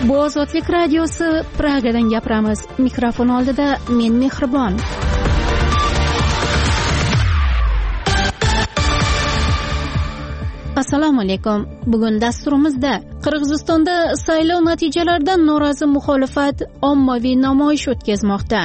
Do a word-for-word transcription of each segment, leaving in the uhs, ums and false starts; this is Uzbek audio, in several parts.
Bu Ozodlik radiosi, Pragadan gapiramiz. Mikrofon oldida men Mehribon. Assalomu alaykum. Bugun dasturimizda Qirg'izistonda saylov natijalaridan norozi muxolifat ommaviy namoyish o'tkazmoqda.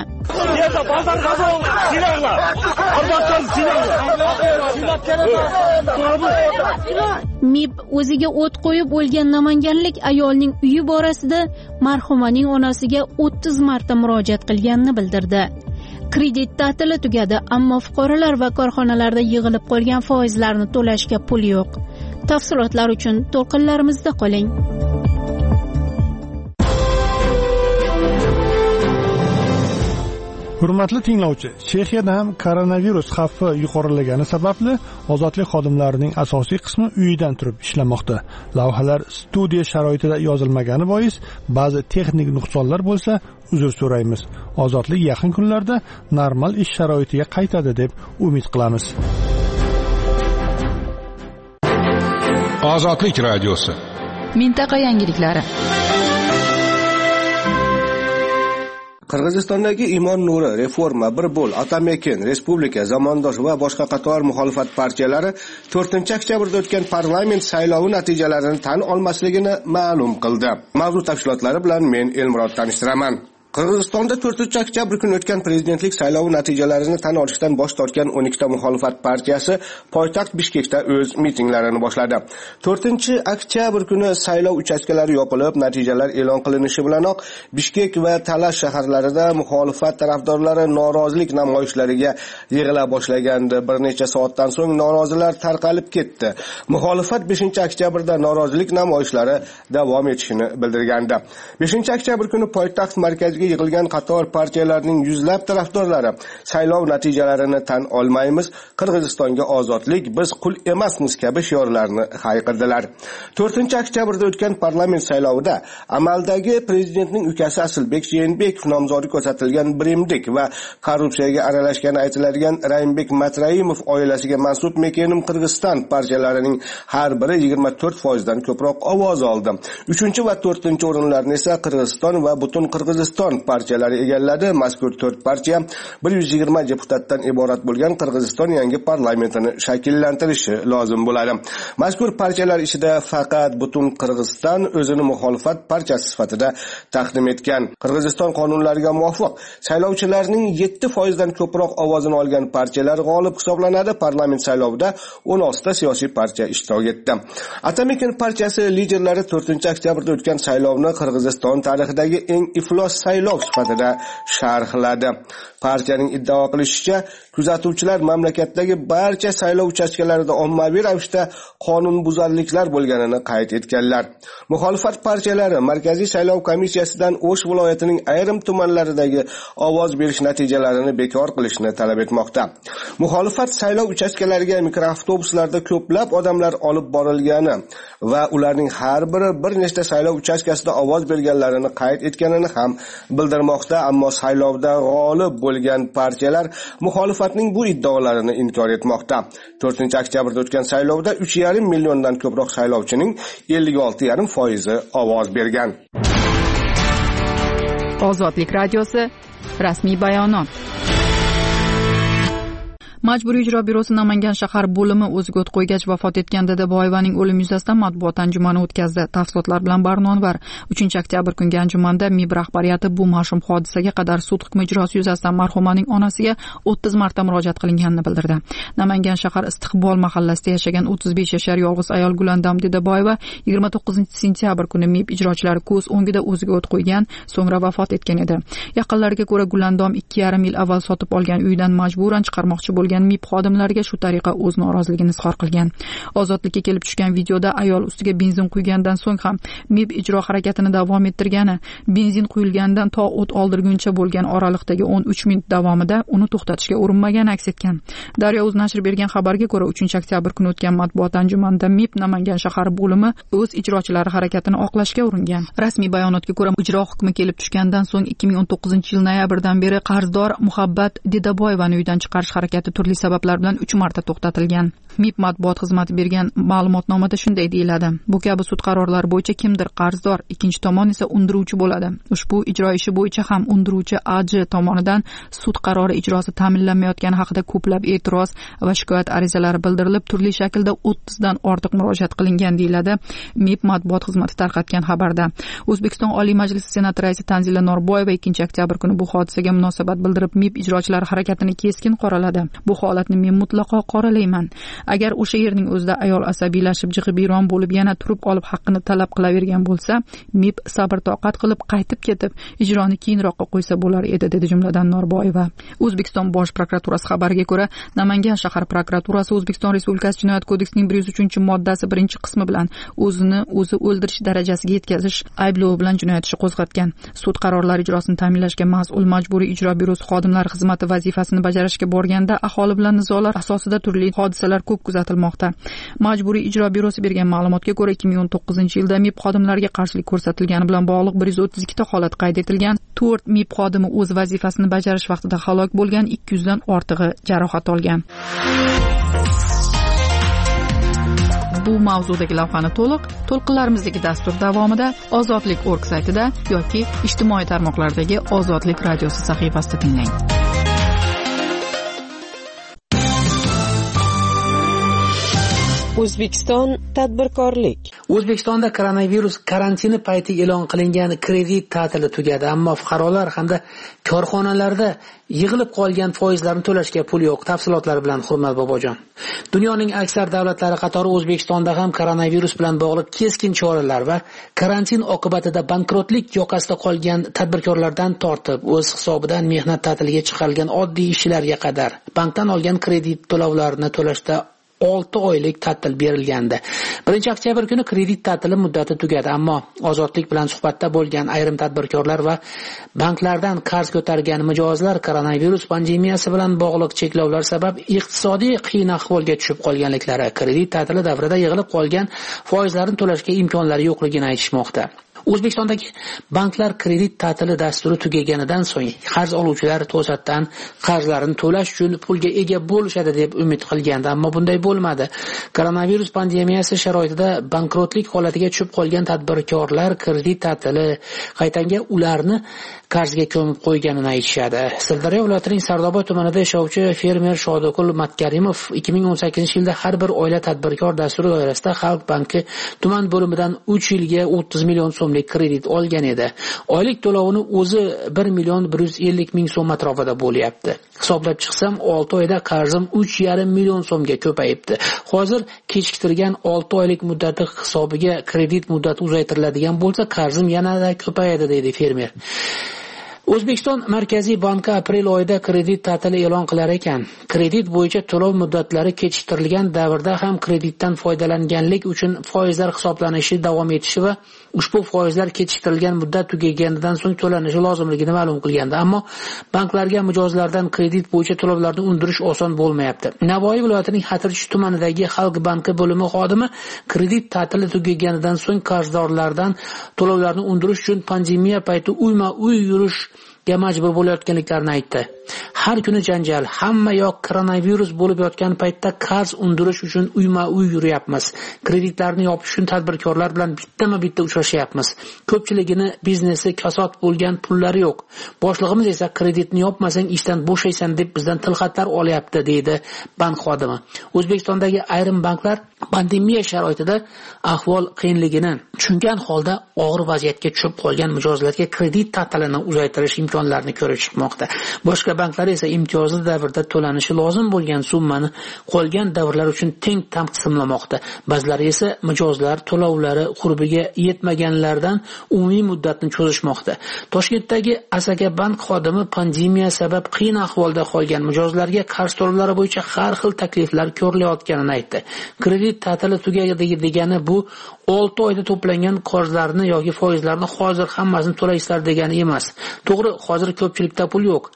MIB o'ziga o't qo'yib o'lgan namanganlik ayolning uyi borasida marhumaning onasiga o'ttiz marta murojaat qilganini bildirdi. Kredit ta'tili tugadi, ammo fuqarolar va korxonalarda yig'ilib qolgan foizlarni to'lashga pul yo'q. Tafsilotlar uchun to'lqinlarimizda qoling. Hurmatli tinglovchi, Chexiyada ham koronavirus xavfi yuqorilagani sababli ozodlik xodimlarining asosiy qismi uyidan turib ishlamoqda. Lavhalar studiya sharoitida yozilmagani bois ba'zi texnik nuqsonlar bo'lsa, uzr so'raymiz. Ozodlik yaqin kunlarda normal ish sharoitiga qaytadi deb umid qilamiz. Ozodlik radiosi. Mintaqa yangiliklari. Qirg'izistondagi Imon Nuri, Reforma, Bir bo'l, Atamekin, Respublika, Zamondosh va boshqa qator muxolifat partiyalari to'rtinchi oktyabrda o'tgan parlament saylovi natijalarini tan olmasligini ma'lum qildi. Mavzu tafsilotlari bilan men Elmurod tanishtiraman. Qirg'izistonda to'rtinchi oktyabr kuni o'tgan prezidentlik saylovi natijalarini tan olishdan bosh tortgan o'n ikkita muxolifat partiyasi poytaxt Bishkekda o'z mitinglarini boshladi. to'rtinchi oktyabr kuni saylov uchastkalari yopilib, natijalar e'lon qilinishi bilanoq Bishkek va Talash shaharlarida muxolifat tarafdorlari norozilik namoyishlariga yig'ila boshlagandi. Bir necha soatdan so'ng norozilar tarqalib ketdi. Muxolifat beshinchi oktyabrda norozilik namoyishlari davom etishini bildirgandi. beshinchi oktyabr kuni poytaxt markaziga yig'ilgan qator partiyalarning yuzlab tarafdorlari saylov natijalarini tan olmaymiz, Qirg'izistonga ozodlik, biz qul emasmiz kabi shiorlarni hayqirdilar. to'rtinchi oktyabrda o'tgan parlament saylovida amaldagi prezidentning ukasi Asilbek Jeenbekov nomzodi ko'rsatilgan Birimdik va korrupsiyaga aralashgani aytiladigan Raymbek Matraimov oilasiga mansub Mekenim Qirg'iziston partiyalarining har biri yigirma to'rt foiz dan ko'proq ovoz oldi. uchinchi va to'rtinchi o'rinlarni esa Qirg'iziston va butun Qirg'iziston partiyalari egalladi. Mazkur to'rt partiya bir yuz yigirma deputatdan iborat bo'lgan Qirg'iziston yangi parlamentini shakllantirishi lozim bo'ladi. Mazkur partiyalar ichida faqat butun Qirg'iziston o'zini muxolifat partiyasi sifatida taqdim etgan. Qirg'iziston qonunlariga muvofiq saylovchilarning yetti foiz dan ko'proq ovozini olgan partiyalar g'olib hisoblanadi. Parlament saylovida o'n olti ta siyosiy partiya ishtirok etdi. Atamekin partiyasi liderlari to'rtinchi oktyabrda o'tgan saylovni Qirg'iziston tarixidagi eng iflos saylov sifatida sharhladi. Partiyaning iddao qilishicha, kuzatuvchilar mamlakatdagi barcha saylov uchastkalarida ommaviy ravishda qonunbuzarliklar bo'lganini qayd etganlar. Muxolifat partiyalari Markaziy saylov komissiyasidan O'sh viloyatining ayrim tumanlaridagi ovoz berish natijalarini bekor qilishni talab etmoqda. Muxolifat saylov uchastkalariga mikroavtobuslarda ko'plab odamlar olib borilgani va ularning har biri bir nechta saylov uchastkasida ovoz berganlarini qayd etganini ham bildirmoqda, ammo saylovda g'olib bo'lgan partiyalar muxolifatning bu iddaolarini inkor etmoqda. to'rtinchi oktyabrda o'tgan saylovda uch yarim milliondan ko'proq saylovchining ellik olti yarim foizi ovoz bergan. Ozodlik radiosi, rasmiy bayonot. Majburiy ijro byurosi Namangan shahar bo'limi o'ziga o't qo'ygach vafot etgan Dadaboyevaning o'limi yuzasidan matbuot anjumani o'tkazdi. Tafsilotlar bilan Barnonvar. uchinchi oktyabr kungi anjumanda MIB rahbariyati bu mash'um hodisaga qadar sud hukmi ijrosi yuzasidan marhumaning onasiga o'ttiz marta murojaat qilinganini bildirdi. Namangan shahar Istiqbol mahallasida yashagan o'ttiz besh yashar yolg'iz ayol Gulandam Dadaboyeva yigirma to'qqizinchi sentyabr kuni MIB ijrochilari ko'z o'ngida o'ziga o't qo'ygan, so'ngra vafot etgan edi. Yaqinlariga ko'ra Gulandom ikki yarim yil avval sotib olgan uyidan majburan chiqarmoqchi bo'lgan MIB xodimlariga shu tariqa o'z noroziligini izhor qilgan. Ozodlikka kelib tushgan videoda ayol ustiga benzin quygandan so'ng ham MIB ijro harakatini davom ettirgani, benzin quyilgandan to o't oldirguncha bo'lgan oraliqdagi o'n uch minut davomida uni to'xtatishga urinmagani aks etgan. Daryo o'z nashri bergan xabarga ko'ra uchinchi oktyabr kuni o'tgan matbuot anjumanida MIB Namangan shahar bo'limi o'z ijrochilari harakatini oqlashga uringan. Rasmiy bayonotga ko'ra ijro hukmi kelib tushgandan so'ng ikki ming o'n to'qqizinchi yil noyabrdan beri qarzdor Muhabbat Dedaboyevani uydan chiqarish harakati turli sabablar bilan uch marta to'xtatilgan. MIB matbuot xizmati bergan ma'lumotnomada shunday deyiladi: bu kabi sud qarorlari bo'yicha kimdir qarzdor, ikkinchi tomon esa undiruvchi bo'ladi. Ushbu ijro ishi bo'yicha ham undiruvchi A J tomonidan sud qarori ijrosi ta'minlanmayotgani haqida ko'plab e'tiroz va shikoyat arizalari bildirilib, turli shaklda o'ttiz dan ortiq murojaat qilingan deyiladi MIB matbuot xizmati tarqatgan xabarda. O'zbekiston Oliy Majlisi Senati raisi Tanzila Norboyeva ikkinchi oktyabr kuni bu hodisaga munosabat bildirib, MIB ijrochilari harakatini keskin qoraladi. Bu holatni men mutlaqo qoralayman. Agar o'sha yerning o'zida ayol asabiylashib, jig'ibiyron bo'lib, yana turib olib haqqini talab qilavergan bo'lsa, MIB sabr toqat qilib qaytib ketib, ijroni keyinroqqa qo'ysa bo'lar edi, dedi jumladan Norboyeva. O'zbekiston Bosh prokuraturasi xabariga ko'ra, Namangan shahar prokuraturasi O'zbekiston Respublikasi Jinoyat kodeksining bir yuz uchinchi moddasi birinchi qismi bilan o'zini o'zi o'ldirish darajasiga yetkazish ayblovi bilan jinoyat ishi qo'zg'atgan. Sud qarorlari ijrosini ta'minlashga mas'ul Majburiy ijro byurosi xodimlari xizmati vazifasini bajarishga borganda aholi bilan nizolar asosida turli hodisalar ko'p kuzatilmoqda. Majburiy ijro byurosi bergan ma'lumotga ko'ra, ikki ming o'n to'qqizinchi yilda MIB xodimlariga qarshilik ko'rsatilgani bilan bog'liq bir yuz o'ttiz ikkita holat qayd etilgan. to'rt MIB xodimi o'z vazifasini bajarish vaqtida halok bo'lgan, ikki yuz dan ortig'i jarohat olgan. Bu mavzudagi lavhani to'liq to'lqinlarimizdagi dastur davomida ozodlik точка org saytida yoki ijtimoiy tarmoqlardagi Ozodlik radiosi sahifasida tinglang. O'zbekiston tadbirkorlik. O'zbekistonda koronavirus karantini payti e'lon qilingan kredit ta'tili tugadi, ammo fuqarolar hamda korxonalarda yig'ilib qolgan foizlarni to'lashga pul yo'q. Tafsilotlar bilan Hurmat Bobojon. Dunyoning aksar davlatlari qatori O'zbekistonda ham koronavirus bilan bog'liq keskin choralar va karantin oqibatida bankrotlik yoqasida qolgan tadbirkorlardan tortib, o'z hisobidan mehnat ta'tiliga chiqarilgan oddiy ishchilarga qadar bankdan olgan kredit to'lovlarini to'lashda olti oylik ta'til berilgandi. birinchi oktyabr kuni kredit ta'tili muddati tugadi, ammo Ozodlik bilan suhbatda bo'lgan ayrim tadbirkorlar va banklardan qarz ko'targan mijozlar koronavirus pandemiyasi bilan bog'liq cheklovlar sabab iqtisodiy qiyin ahvolga tushib qolganliklari, kredit ta'tili davrida yig'ilib qolgan foizlarni to'lashga imkonlari yo'qligini aytishmoqda. O'zbekistondagi banklar kredit ta'tili dasturi tugaganidan so'ng qarz oluvchilar to'satdan qarzlarini to'lash uchun pulga ega bo'lishadi deb umid qilgandi, ammo bunday bo'lmadi. Koronavirus pandemiyasi sharoitida bankrotlik holatiga tushib qolgan tadbirkorlar kredit ta'tili qaytanga ularni qarzga ko'mib qo'yganini aytishadi. Sirdaryo viloyatining Sardoba tumanida yashovchi fermer Shodokul Matkarimov ikki ming o'n sakkizinchi yilda har bir oila tadbirkor dasturi doirasida Xalq banki tuman bo'limidan uch yilga o'ttiz million so'mlik kredit olgan edi. Oylik to'lovini o'zi bir million bir yuz ellik ming so'm atrofida bo'lyapti. Hisoblab chiqsam olti oyda qarzim uch yarim million so'mga ko'payibdi. Hozir kechiktirgan olti oylik muddati hisobiga kredit muddati uzaytiriladigan bo'lsa, qarzim yanada ko'payadi, deydi fermer. O'zbekiston Markaziy banki aprel oyida kredit ta'tili e'lon qilar ekan. Kredit bo'yicha to'lov muddatlari kechiktirilgan davrda ham kreditdan foydalanganlik uchun foizlar hisoblanishi davom etishi va ushbu foizlar kechiktirilgan muddat tugaganidan so'ng to'lanishi lozimligini ma'lum qilgandi. Ammo banklarga mijozlardan kredit bo'yicha to'lovlarni undirish oson bo'lmayapti. Navoiy viloyatining Xatirchi tumanidagi Xalq banki bo'limi xodimi kredit ta'tili tugaganidan so'ng qarzdorlardan to'lovlarni undirish uchun pandemiya payti uyma-uy yurish ga majbur bo'layotganliklarini aytdi. Har kuni janjal, hamma yoq koronavirus bo'lib yotgan paytda qarz undirish uchun uyma-uy yuryapmiz. Kreditlarni yopish uchun tadbirkorlar bilan bittama-bitta uchrashyapmiz. Ko'pchiligini biznesi kasod bo'lgan pullari yo'q. Boshlig'imiz esa kreditni yopmasang ishdan bo'shaysan deb bizdan tilxatlar olyapti, deydi bank xodimi. O'zbekistondagi ayrim banklar pandemiya sharoitida ahvol qiyinligini tushungan holda og'ir vaziyatga tushib qolgan mijozlarga kredit ta'tilini uzaytirish imkonlarini ko'rib chiqmoqda. Boshqa banklar esa imtiyozli davrda to'lanishi lozim bo'lgan summani qolgan davrlar uchun teng taqsimlamoqda. Ba'zilari esa mijozlar to'lovlari qurbiga yetmaganlardan umumiy muddatni cho'zishmoqda. Toshkentdagi Asaka bank xodimi pandemiya sabab qiyin ahvolda qolgan mijozlarga qarz to'lovlari bo'yicha har xil takliflar ko'rilayotganini aytdi. Kredit ta'tili tugaydi degani bu olti oyda to'plangan qarzlarni yoki foizlarni hozir hammasini to'laysizlar degani emas. To'g'ri, hozir ko'pchilikda pul yo'q, daromad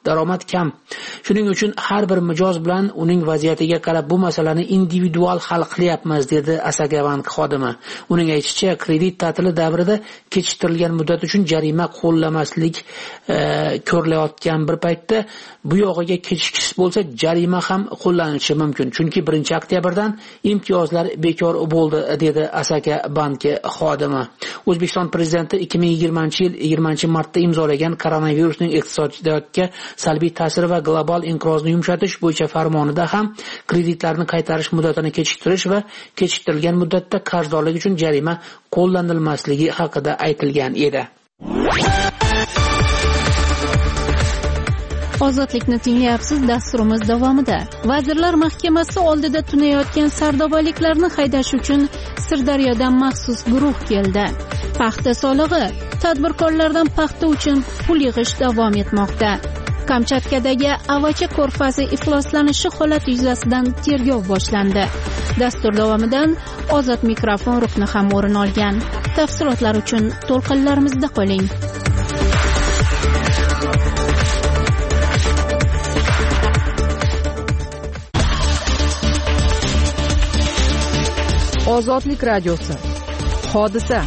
kam. Shuning uchun har bir mijoz bilan uning vaziyatiga qarab bu masalani individual hal qilyapmiz, dedi Asaka bank xodimi. Uning aytishicha, kredit ta'tili davrida kechiktirilgan muddat uchun jarima qo'llamaslik e, ko'rilayotgan bir paytda bu yog'iga kechikish bo'lsa jarima ham qo'llanishi mumkin. Chunki birinchi oktyabrdan imtiyozlar bekor bo'ldi, dedi Asaka banki xodimi. O'zbekiston prezidenti ikki ming yigirmanchi yil yigirmanchi martda imzolagan koronavirusning iqtisodiyotga salbiy ta'siri va global inqirozni yumshatish bo'yicha farmonida ham kreditlarni qaytarish muddatini kechiktirish va kechiktirilgan muddatda qarzdorlik uchun jarima qo'llanilmasligi haqida aytilgan edi. Ozodlikni tinglayapsiz. Dasturimiz davomida Vazirlar Mahkamasi oldida tunayotgan sardobaliklarni haydash uchun Sirdaryodan maxsus guruh keldi. Paxta solig'i, tadbirkorlardan paxta uchun pul yig'ish davom etmoqda. Kamchatkadagi Avacha ko'rfazi ifloslanishi holati yuzasidan tergov boshlandi. Dastur davomidan ozod mikrofon rukni ham o'rin olgan. Tafsilotlar uchun to'lqinlarimizda qoling. Ozodlik radiosi. Hodisa.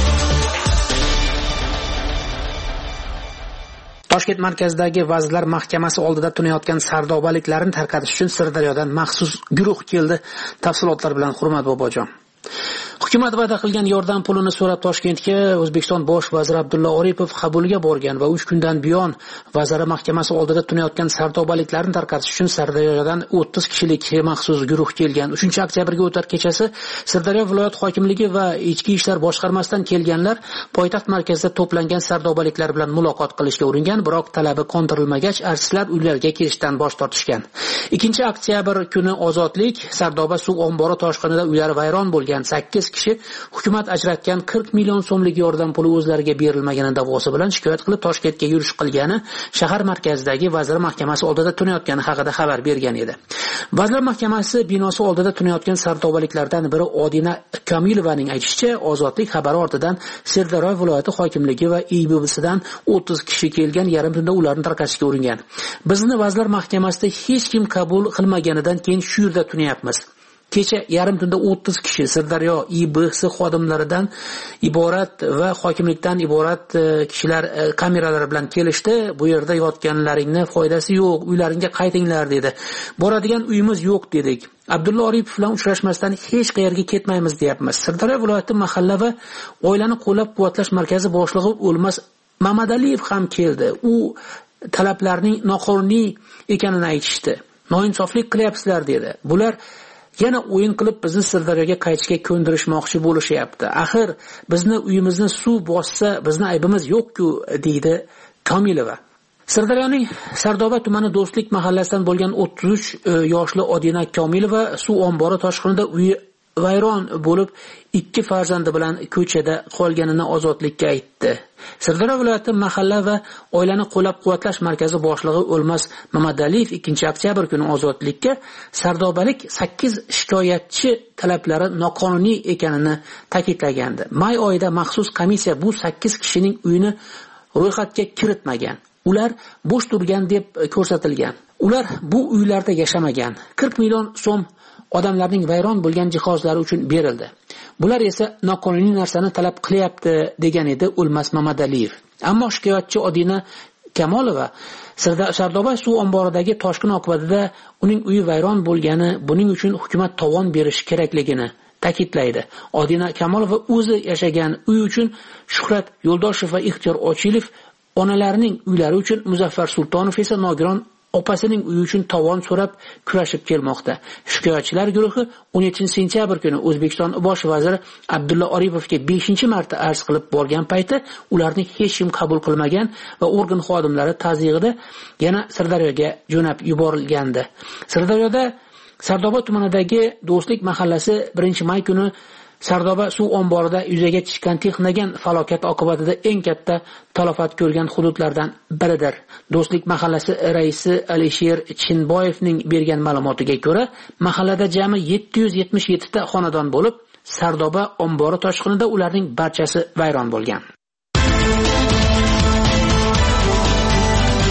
Toshkent markazidagi Vazirlar Mahkamasi oldida tunayotgan sardobaliklarni tarqatish uchun Sirdaryodan maxsus guruh keldi. Tafsilotlar bilan Hurmat Bobojon. Hukumat va'da qilgan yordam pulini so'rab Toshkentga O'zbekiston bosh vaziri Abdulla Oripov qabulga borgan va uch kundan buyon Vazirlar Mahkamasi oldida tunayotgan sardobaliklarni tarqatish uchun Sirdaryodan o'ttiz kishilik maxsus guruh kelgan. uchinchi oktyabrga o'tar kechasi Sirdaryo viloyat hokimligi va Ichki ishlar boshqarmasidan kelganlar poytaxt markazida to'plangan sardobaliklar bilan muloqot qilishga uringan, biroq talabi qondirilmagach, artistlar uylariga kelishdan bosh tortishgan. ikkinchi oktyabr kuni Ozodlik Sardoba suv ombori toshqinida uylari vayron bo'lgan sakkiz kishi hukumat ajratgan qirq million so'mlik yordam puli o'zlariga berilmagani da'vosi bilan shikoyat qilib Toshkentga yurish qilgani shahar markazidagi Vazirlar Mahkamasi oldida tunayotgani haqida xabar bergan edi. Vazirlar Mahkamasi binosi oldida tunayotgan sardobaliklardan biri Odina Kamilovaning aytishicha, Ozodlik xabari ortidan Sirdaryo viloyati hokimligi va I B B'sidan o'ttiz kishi kelgan, yarim tunda ularni tarqatishga uringan. Bizni Vazirlar Mahkamasida hech kim qabul qilmaganidan keyin shu yerda tunayapmiz. Kecha yarim tunda o'ttiz kishi Sirdaryo I B S xodimlaridan iborat va hokimlikdan iborat kishilar kameralar bilan kelishdi. Bu yerda yotganlaringni foydasi yo'q, uylaringga qaytinglar dedi. Boradigan uyimiz yo'q dedik. Abdulla Oripov bilan uchrashmasdan hech qayerga ketmaymiz deyapmiz. Sirdaryo viloyati mahalla va oilani qo'llab-quvvatlash markazi boshlig'i O'lmas Mamadaliyev ham keldi. U talablarning noqonuniy ekanini aytishdi. Noinsoflik qilyapsizlar dedi. Bular yana o'yin qilib bizni Sirdaryoga qaytishga ko'ndirishmoqchi bo'lishyapti. Axir bizni uyimizni suv bossa, bizni aybimiz yo'q-ku, deydi Komilova. Sirdaryoning Sardoba tumani Do'stlik mahallasidan bo'lgan o'ttiz uch yoshli Odina Komilova suv ombori toshqinida uyi vayron bo'lib ikki farzandi bilan ko'chada qolganini Ozodlikka aytdi. Sirdaryo viloyati mahalla va oilani qo'llab-quvvatlash markazi boshlig'i O'lmas Mamadaliyev ikkinchi oktyabr kuni Ozodlikka sardobalik sakkiz shikoyatchi talablari noqonuniy ekanini ta'kidlagandi. May oyida maxsus komissiya bu sakkiz kishining uyini ro'yxatga kiritmagan. Ular bo'sh turgan deb ko'rsatilgan. Ular bu uylarda yashamagan. qirq million so'm odamlarning vayron bo'lgan jihozlari uchun berildi. Bular esa noqonuniy narsani talab qilyapti, degan edi O'lmas Mamadaliyev. Ammo shikoyatchi Odina Kamolova Sardoba suv omboridagi toshqin oqibatida uning uyi vayron bo'lgani, buning uchun hukumat tovon berishi kerakligini ta'kidlaydi. Odina Kamolova o'zi yashagan uy uchun Shuhrat Yo'ldoshev va Ixtiyor Ochilov, onalarining uylari uchun Muzaffar Sultonov esa Nogiron opasining uyi uchun tovon so'rab kurashib kelmoqda. Shikoyatchilar guruhi o'n yettinchi sentyabr kuni O'zbekiston bosh vaziri Abdulla Oripovga beshinchi marta arz qilib borgan payti ularni hech kim qabul qilmagan va organ xodimlari tazyiqida yana Sirdaryoga jo'nab yuborilgandi. Sirdaryoda Sardoba tumanidagi Do'stlik mahallasi birinchi may kuni Sardoba suv omborida yuzaga chiqqan texnogen falokat oqibatida eng katta talafot ko'rgan hududlardan biridir. Do'stlik mahallasi raisi Alisher Chinboyevning bergan ma'lumotiga ko'ra, mahallada jami yetti yuz yetmish yetti ta xonadon bo'lib, Sardoba ombori toshqinida ularning barchasi vayron bo'lgan.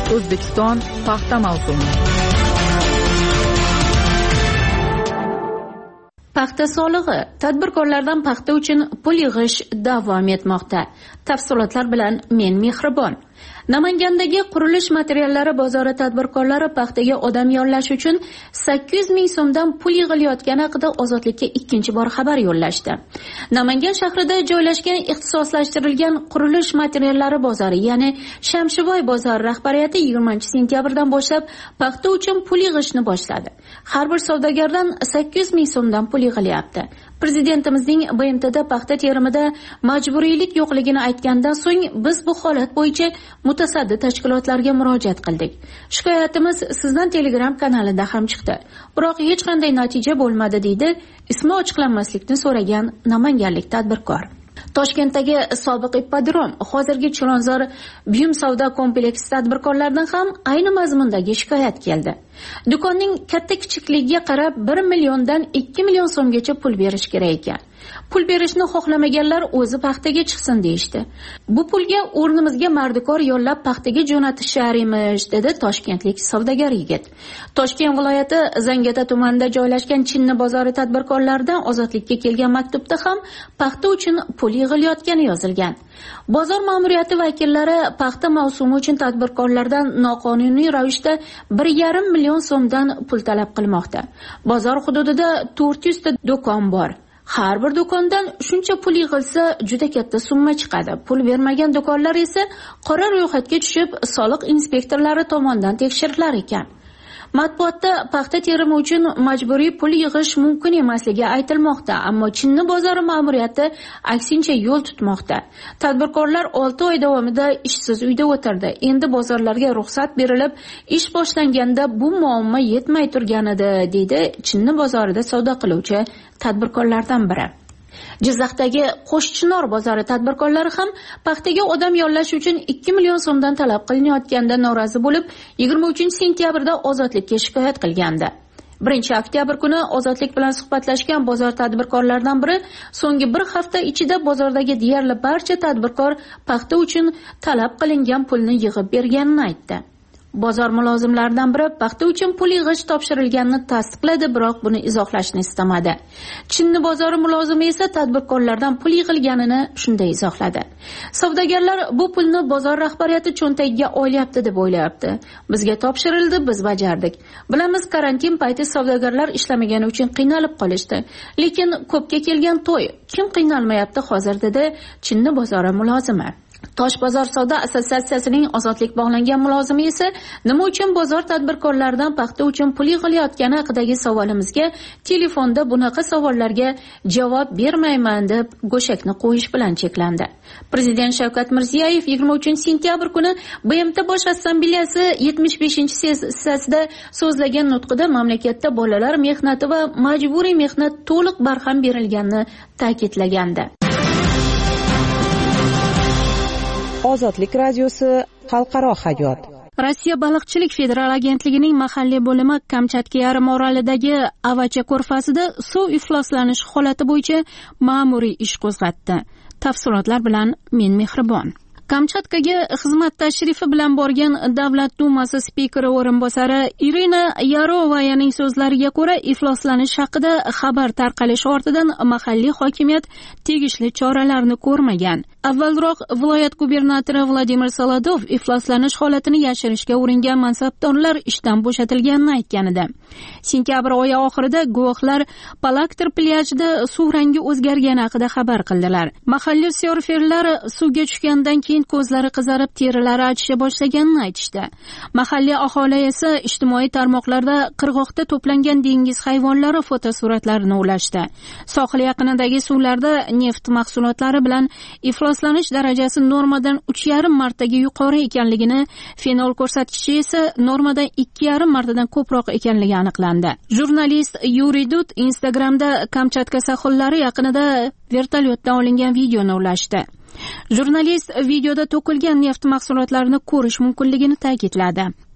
O'zbekiston paxta mavsumi. Paxta solig'i. Tadbirkorlardan paxta uchun pul yig'ish davom etmoqda. Tafsilotlar bilan men Mehribon. Namangandagi qurilish materiallari bozori tadbirkorlari paxtaga odam yollash uchun sakkiz yuz ming so'mdan pul yig'ilayotgani haqida Ozodlikka ikkinchi bor xabar yo'llashdi. Namangan shahrida joylashgan ixtisoslashtirilgan qurilish materiallari bozori, ya'ni Shamshiboy bozori rahbariyati yigirmanchi sentyabrdan boshlab paxta uchun pul yig'ishni boshladi. Har bir savdogardan sakkiz yuz ming so'mdan pul yig'ilyapti. Prezidentimizning B M T'da paxta terimida majburiylik yo'qligini aytgandan so'ng biz bu holat bo'yicha mutasaddi tashkilotlarga murojaat qildik. Shikoyatimiz sizdan Telegram kanalida ham chiqdi. Biroq hech qanday natija bo'lmadi, deydi ismi ochiqlanmaslikni so'ragan namanganlik tadbirkor. Toshkentdagi sobiq ippodrom, hozirgi Chilonzor buyum savdo kompleksi tadbirkorlaridan ham ayni mazmundagi shikoyat keldi. Do'konning katta kichikligiga qarab bir milliondan ikki million so'mgacha pul berish kerak ekan. Pul berishni xohlamaganlar o'zi paxtaga chiqsin deyishdi. Bu pulga o'rnimizga mardikor yollab paxtaga jo'natishar emish, dedi toshkentlik savdogar yigit. Toshkent viloyati Zangata tumanida joylashgan Chinni bozori tadbirkorlaridan Ozodlikka kelgan maktubda ham paxta uchun pul yig'ilayotgani yozilgan. Bozor ma'muriyati vakillari paxta mavsumi uchun tadbirkorlardan noqonuniy ravishda bir yarim million so'mdan pul talab qilmoqda. Bozor hududida to'rt yuz ta do'kon bor. Har bir do'kondan shuncha pul yig'ilsa juda katta summa chiqadi. Pul bermagan do'konlar esa qora ro'yxatga tushib, soliq inspektorlari tomonidan tekshirilar ekan. Matbuotda paxta terimi uchun majburiy pul yig'ish mumkin emasligi aytilmoqda, ammo Chinni bozori ma'muriyati aksincha yo'l tutmoqda. Tadbirkorlar olti oy davomida ishsiz uyda o'tirdi. Endi bozorlarga ruxsat berilib, ish boshlanganda bu muammo yetmay turganidi, deydi Chinni bozorida savdo qiluvchi tadbirkorlardan biri. Jizzaxdagi Qo'shchinor bozori tadbirkorlari ham paxtaga odam yollash uchun ikki million so'mdan talab qilinayotganda norozi bo'lib, yigirma uchinchi sentyabrda Ozodlikka shikoyat qilgandi. birinchi oktyabr kuni Ozodlik bilan suhbatlashgan bozor tadbirkorlaridan biri so'nggi bir hafta ichida bozordagi deyarli barcha tadbirkor paxta uchun talab qilingan pulni yig'ib berganini aytdi. Bozor mulozimlaridan biri paxta uchun pul yig'ish topshirilganini tasdiqladi, biroq buni izohlashni istamadi. Chinni bozori mulozimi esa tadbirkorlardan pul yig'ilganini shunday izohladi. Savdogarlar bu pulni bozor rahbariyati cho'ntagiga olyapti deb o'ylayapti. Bizga topshirildi, biz bajardik. Bilamiz, karantin payti savdogarlar ishlamagani uchun qiynalib qolishdi. Lekin ko'pga kelgan to'y, kim qiynalmayapti hozir, dedi Chinni bozori mulozimi. Tosh bozor savdo assotsiatsiyasining Ozodlik bog'langan mulozimi esa nima uchun bozor tadbirkorlaridan paxta uchun pul yig'ilayotgani haqidagi savolimizga telefonda bunaqa savollarga javob bermayman deb go'shakni qo'yish bilan cheklandi. Prezident Shavkat Mirziyoyev yigirma uchinchi sentyabr kuni B M T Bosh Assambleyasi yetmish beshinchi sessiyasida so'zlagan nutqida mamlakatda bolalar mehnati va majburiy mehnat to'liq barham berilganini ta'kidlagandi. Ozodlik radiosi xalqaro hayot. Rossiya baliqchilik federal agentligining mahalliy bo'limi Kamchatka yarim orolidagi Avacha ko'rfazida suv ifloslanishi holati bo'yicha ma'muriy ish qo'zg'atdi. Tafsilotlar bilan men Mehribon. Kamchatkaga xizmat tashrifi bilan borgan Davlat Dumasi spikeri o'rinbosari Irina Yarovayaning so'zlariga ko'ra, ifloslanish haqida xabar tarqalishi ortidan mahalliy hokimiyat tegishli choralarni ko'rmagan. Avvalroq viloyat gubernatori Vladimir Solodov ifloslanish holatini yashirishga uringan mansabdorlar ishdan bo'shatilganini aytgan edi. Sentyabr oyi oxirida guvohlar Palaktir plyajida suv rangi o'zgargani haqida xabar qildilar. Mahalliy surferlar suvga tushgandan keyin ko'zlari qizarib, terilari achisha boshlaganini aytishdi. Mahalliy aholi esa ijtimoiy tarmoqlarda qirg'oqda to'plangan dengiz hayvonlari fotosuratlarini ulashdi. Sohil yaqinidagi suvlarda neft mahsulotlari bilan ifloslanish darajasi normadan uch yarim martaga yuqori ekanligini, fenol ko'rsatkichi esa normadan ikki yarim martadan ko'proq ekanligi aniqlandi. Jurnalist Yuriy Dud Instagramda Kamchatka sohillari yaqinida vertolyotdan olingan videoni ulashdi. Jurnalist videoda to'kilgan neft mahsulotlarini ko'rish mumkinligini ta'kidladi.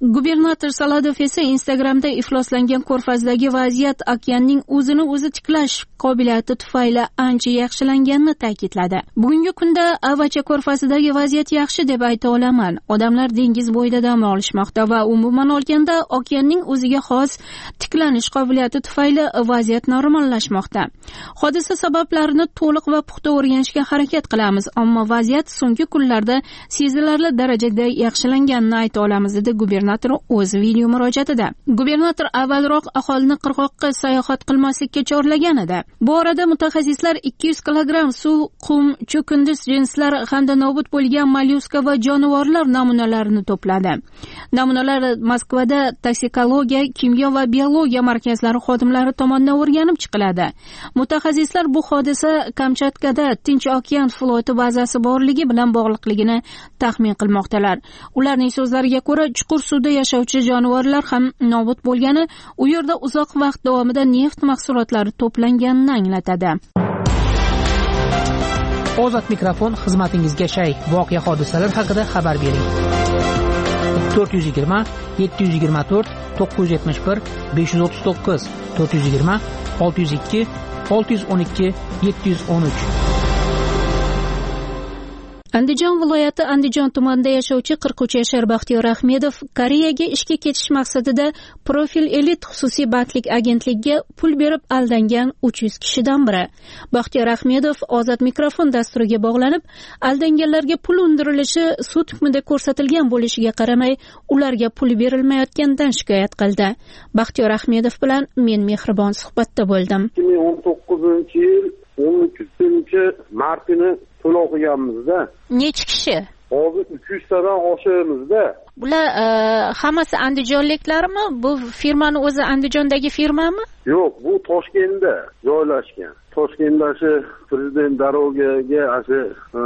Gubernator Saladov esa Instagramda ifloslangan Ko'rfazdagi vaziyat okeanning o'zini o'zi tiklash qobiliyati tufayli ancha yaxshilanganini ta'kidladi. Bugungi kunda Avacha Ko'rfazidagi vaziyat yaxshi deb ayta olaman. Odamlar dengiz bo'yida dam olishmoqda va umuman olganda okeanning o'ziga xos tiklanish qobiliyati tufayli vaziyat normallashmoqda. Hodisa sabablarini to'liq va puxta o'rganishga harakat qilamiz, ammo vaziyat so'nggi kunlarda sezilarli darajada yaxshilanganini ayta olamiz dedi gubernator o'z video murojaatida. Gubernator avvalroq aholini qirg'oqqa sayohat qilmaslikka chorlagan edi. Bu orada mutaxassislar ikki yuz kilogramm suv, qum, cho'kindis jinslar hamda nobud bo'lgan mollyuska va jonivorlar namunalarini to'pladi. Namunalar Moskvada toksikologiya, kimyo va biologiya markazlari xodimlari tomonidan o'rganib chiqiladi. Mutaxassislar bu hodisa Kamchatkada Tinch okean floti bazasi borligi bilan bog'liqligini taxmin qilmoqdalar. Ularning so'zlariga ko'ra, chuqur suvda yashovchi jonivorlar ham nobud bo'lgani, u yerda uzoq vaqt davomida neft mahsulotlari to'planganini anglatadi. Ozod mikrofon xizmatingizga shay. Voqea hodisalar haqida xabar bering. to'rt yuz yigirma yetti yuz yigirma to'rt to'qqiz yuz yetmish bir besh yuz o'ttiz to'qqiz to'rt yuz yigirma olti yuz ikki olti yuz o'n ikki yetti yuz o'n uch. Andijon viloyati Andijon tumanida yashovchi qirq uch yashar Baxtiyor Ahmedov Koreyaga ishga ketish maqsadida Profil Elit xususiy bandlik agentligiga pul berib aldangan uch yuz kishidan biri. Baxtiyor Ahmedov Ozod mikrofon dasturiga bog'lanib, aldanganlarga pul undirilishi sud hukmida ko'rsatilgan bo'lishiga qaramay, ularga pul berilmayotganidan shikoyat qildi. Baxtiyor Ahmedov bilan men mehribon suhbatda bo'ldim. ikki ming o'n to'qqizinchi yil o'n uchinchi martini to'lov qilganmizda. Necha kishi? Hozir uch yuz tadan oshimizda. Bular hammasi andijonliklarmi? Bu firmani o'zi Andijondagi firmami? Yo'q, bu Toshkentda joylashgan. Toshkentdagi prezident darogaga, ashe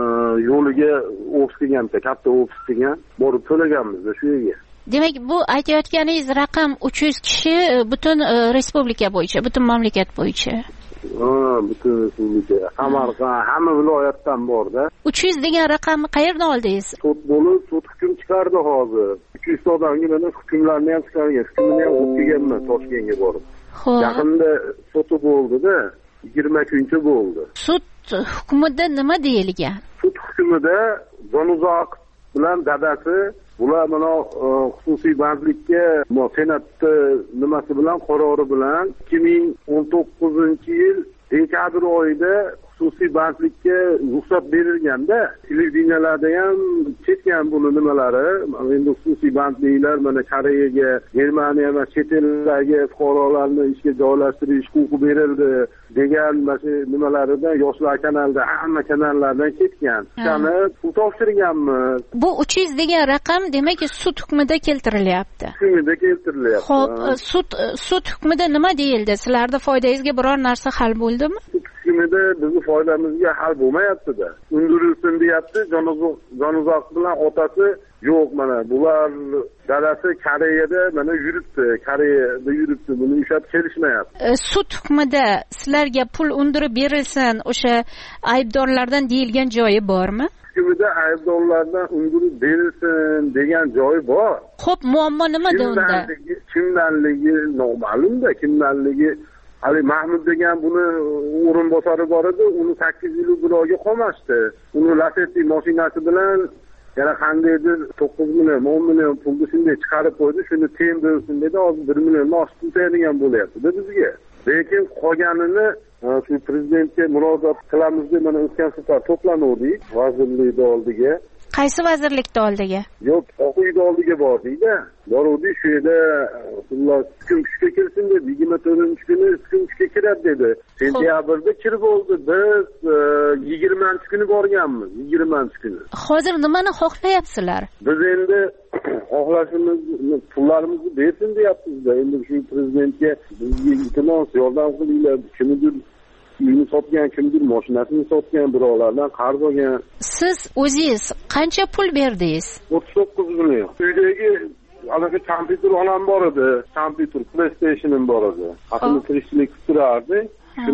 yo'liga ofis qilgan, katta ofis qilgan, borib to'laganmizda shu yerga. Demak, bu aytayotganingiz raqam uch yuz kishi butun respublika bo'yicha, butun mamlakat bo'yicha. Ha, butun respublika. Samarqand, hamma viloyatdan borda. uch yuz degan raqamni qayerdan oldingiz? Sud bo'lib, sud hukm chiqardi hozir. uch yuz odamga mana hukmlarni ham chiqargan. Hukmini ham o'qib kelganman Toshkentga borib. Xo'p. Yaqinda soti bo'ldi-da, yigirma kuncha bo'ldi. Sud hukmida nima deyilgan? Sud hukmida Jonuzoq bilan dadasi bular mana xususiy bandlikka senatda nimasi bilan qarori bilan ikki ming o'n to'qqizinchi yil dekabr oyida xususiy bandlikka ruxsat berilganda, televideniyalarda ham ketgan buni nimalari. Endi xususiy bandliklar mana Koreyaga, Germaniya va chet eldagi fuqarolarni ishga joylashtirish huquqi berildi degan mana nimalarida Yoshlar kanalida, hamma kanallardan ketgan. Shuni pul topshirganmiz. Bu uch yuz degan raqam demak sud hukmida keltirilyapti. Hukmida keltirilyapti. Xo'p, sud sud hukmida nima deyildi? Sizlarda foydangizga biror narsa hal bo'ldimi? Hukmida bizni foydamizga hal bo'lmayapti-da. Undirilsin deyapti. Jonuzoq bilan otasi yo'q, mana bular dadasi Koreyada mana yuribdi, Koreyada yuribdi. Buni ushlab kelishmayapti. E, sud hukmida sizlarga pul undirib berilsin, o'sha aybdorlardan deyilgan joyi bormi? Hukmida aybdorlardan undirib berilsin degan joyi bor. Xo'p, muammo nimada unda? Kimdanligi noma'lum-da, kimdanligi Ali Mahmud degan buni o'rinbosari bor edi, uni sakkiz yil birovga qolmasdi. Uni Lacetti mashinasi bilan yana qandaydir to'qqiz million, o'n million pulni shunday chiqarib qo'ydi, shuni teng bo'lsin dedi, hozir bir million oshib ketadigan bo'lyapti-da bizga. Lekin qolganini shu prezidentga murojaat qilamiz deb mana o'tgan safar to'planuvdik vazirlik oldiga. Qaysi vazirlikda oldiga? Yo'q, Oq uyda oldiga bordik-da. Boruvdik, shu yerda xullas hukm kuchga kelsin dedi. yigirma to'rtinchi kuni hukm kuchga kiradi dedi. Sentyabrda kirib oldi. Biz yigirmanchi kuni borganmiz, yigirmanchi kuni. Hozir nimani xohlayapsizlar? Biz endi xohlashimiz pullarimizni bersin deyapmiz-da. Endi shu prezidentga bizga iltimos yordam qilinglar. Kimdir uyini sotgan, kimdir mashinasini sotgan, birovlardan qarz olgan. Siz o'zingiz qancha pul berdingiz? o'ttiz to'qqiz million. Uydagi anaqa kompyuter onam bor edi, kompyuter PlayStation'im bor edi. Aqlli tirikchilik qilib turardi. Shuni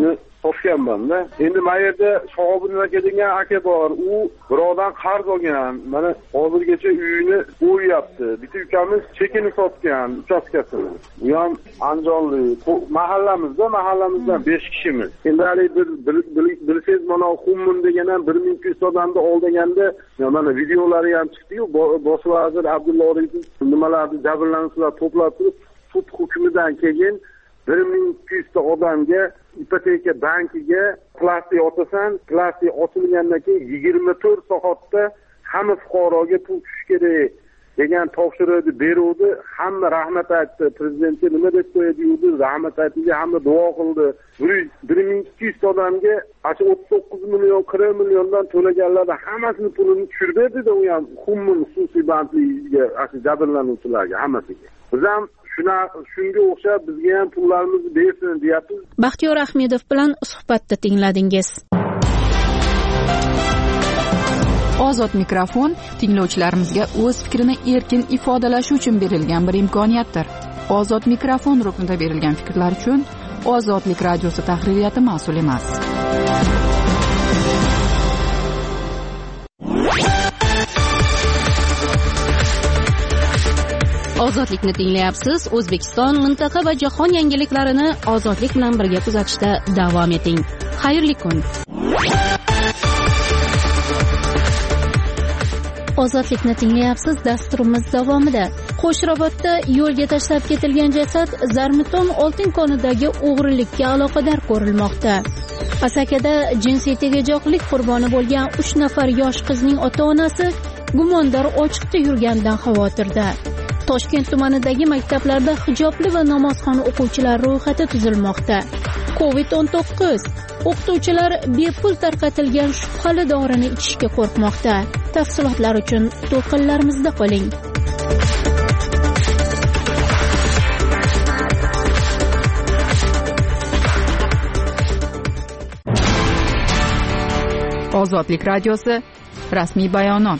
topganman-da. Endi bu yerda Shahobiddin aka degan aka bor. U birovdan qarz olgan. Mana hozirgacha uyini bo'yapti. Bitta ukamiz chekini sotgan uchastkasini. U ham Andijonlik. Mahallamizda, mahallamizdan besh kishimiz. Endi hali bir bilsangiz mana Xummun degan ham bir ming ikki yuz odamni oldaganda mana videolari ham chiqdi-yu, bosh vazir Abdulla Oripov nimalarni jabrlanuvchilar to'plab turib sud hukmidan keyin bir ming ikki yuz ta odamga ipoteka bankiga plastik otasan, plastik ochilgandan keyin yigirma to'rt soatda hamma fuqaroga pul tushishi kerak degan topshiriqni beruvdi. Hamma rahmat aytdi. Prezidentga nima deb qo'yadi, rahmat aytdi, hamma duo qildi. bir ming ikki yuz odamga acha o'ttiz to'qqiz million, qirq milliondan to'laganlarning hammasini pulini tushirib berdi-da, u ham Xummun xususiy bankliga, acha jabrlanuvchilarga hammasiga. Biz ham shuna shunga o'xshab bizga ham pullarimizni bersin deyapmiz. Baxtiyor Ahmedov bilan suhbatda tingladingiz. Ozod mikrofon tinglovchilarimizga o'z fikrini erkin ifodalashi uchun berilgan bir imkoniyatdir. Ozod mikrofon ruknida berilgan fikrlar uchun Ozodlik radiosi tahririyati mas'ul emas. Ozodlikni tinglayapsiz. O'zbekiston, mintaqa va jahon yangiliklarini ozodlik bilan birga kuzatishda davom eting. Xayrli kun. Ozodlikni tinglayapsiz. Dasturimiz davomida Qo'shrobodda yo'lga tashlab ketilgan jasad Zarmiton oltin konidagi o'g'rilikka aloqador ko'rilmoqda. Asakada jinsiy tegajog'lik qurboni bo'lgan uch nafar yosh qizning ota-onasi gumondor ochiqda yurganidan xavotirda. Toshkent tumanidagi maktablarda hijobli va namozxon o'quvchilar ro'yxati tuzilmoqda. covid o'n to'qqiz o'qituvchilar bepul tarqatilgan shubhali dorini ichishga qo'rqmoqda. Tafsilotlar uchun to'lqinlarimizda qoling. Ozodlik radiosi rasmiy bayonot.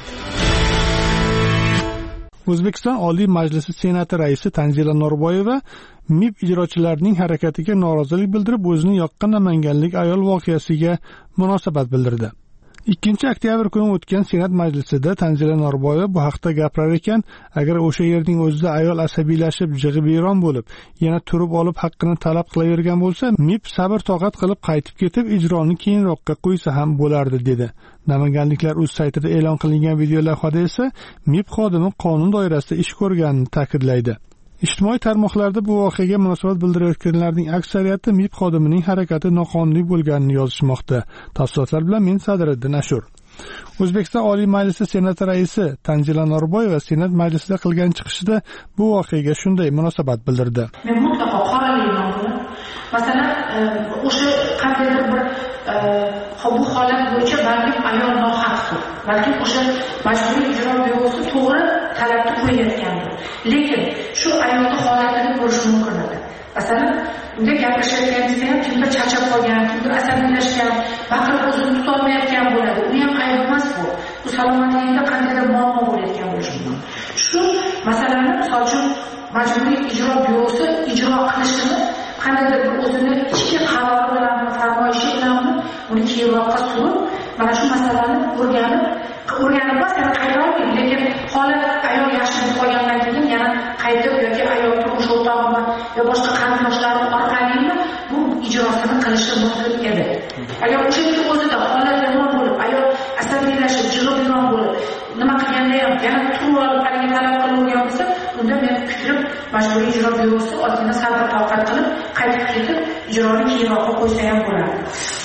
O'zbekiston Oliy Majlisi Senati raisi Tanzila Norboyeva M I B ijrochilarining harakatiga norozilik bildirib, o'zini yoqqan namanganlik ayol voqeasiga munosabat bildirdi. ikkinchi oktyabr kuni o'tgan Senat majlisida Tanzila Norboyeva bu haqda gapirar ekan, agar o'sha yerning o'zida ayol asabiylashib, jig'ibiyron bo'lib, yana turib olib haqqini talab qilavergan bo'lsa, M I B sabr toqat qilib qaytib ketib, ijroni keyinroqqa qo'ysa ham bo'lardi, dedi. Namanganliklar o'z saytida e'lon qilingan video lavhada esa M I B xodimi qonun doirasida ish ko'rganini ta'kidlaydi. Ijtimoiy tarmoqlarda bu voqeaga munosabat bildirayotganlarning aksariyati M I B xodimining harakati noqonuniy bo'lganini yozishmoqda. Tafsilotlar bilan men Sadriddin Ashur. O'zbekiston Oliy Majlisi Senati raisi Tanzila Norboyeva Senat majlisida qilgan chiqishida bu voqeaga shunday munosabat bildirdi. Men mutlaqo qoralayman. Masalan, o'sha qandaydir bir bu holat bo'yicha balki ayol nohaqdir. Balki o'sha majburiy ijro byurosi to'g'ri talabni qo'yayotgandir. Lekin shu ayolning holatini ko'rish mumkin edi. Masalan, unga gapirishayotganingizda ham kimdir charchab qolgan, kimdir asabiylashgan, baqirib o'zini tutolmayotgan bo'ladi. U ham ayb emas bu. Bu salomatligida qandaydir muammo bo'layotgan bo'lishi mumkin. Shu masalani misol uchun majburiy ijro byurosi ijro qilishini qandaydir o'zini ichki qarori bilan, farmoyishi bilan uni keyinroqqa surib, mana shu masalani o'rganib, o'rganib emas, yana qayta olmaydi. Lekin holat ayol yaxshi qolgandan keyin yana qaytib yoki ayol turmush o'rtog'imi yo boshqa qarindoshlari orqali bu ijrosini qilishi mumkin edi. Agar o'shaniki o'zida holat yomon bo'lib, ayol asabiylashib, jig'ibiyron bo'lib, nima qilganda ham yana turib olib haligi talab qilingan bo'lsa, unda men fikrim majburiy ijro byurosi ozgina sabr toqat qilib, qaytib ketib, ijroni keyinroqqa qo'ysa ham bo'ladi,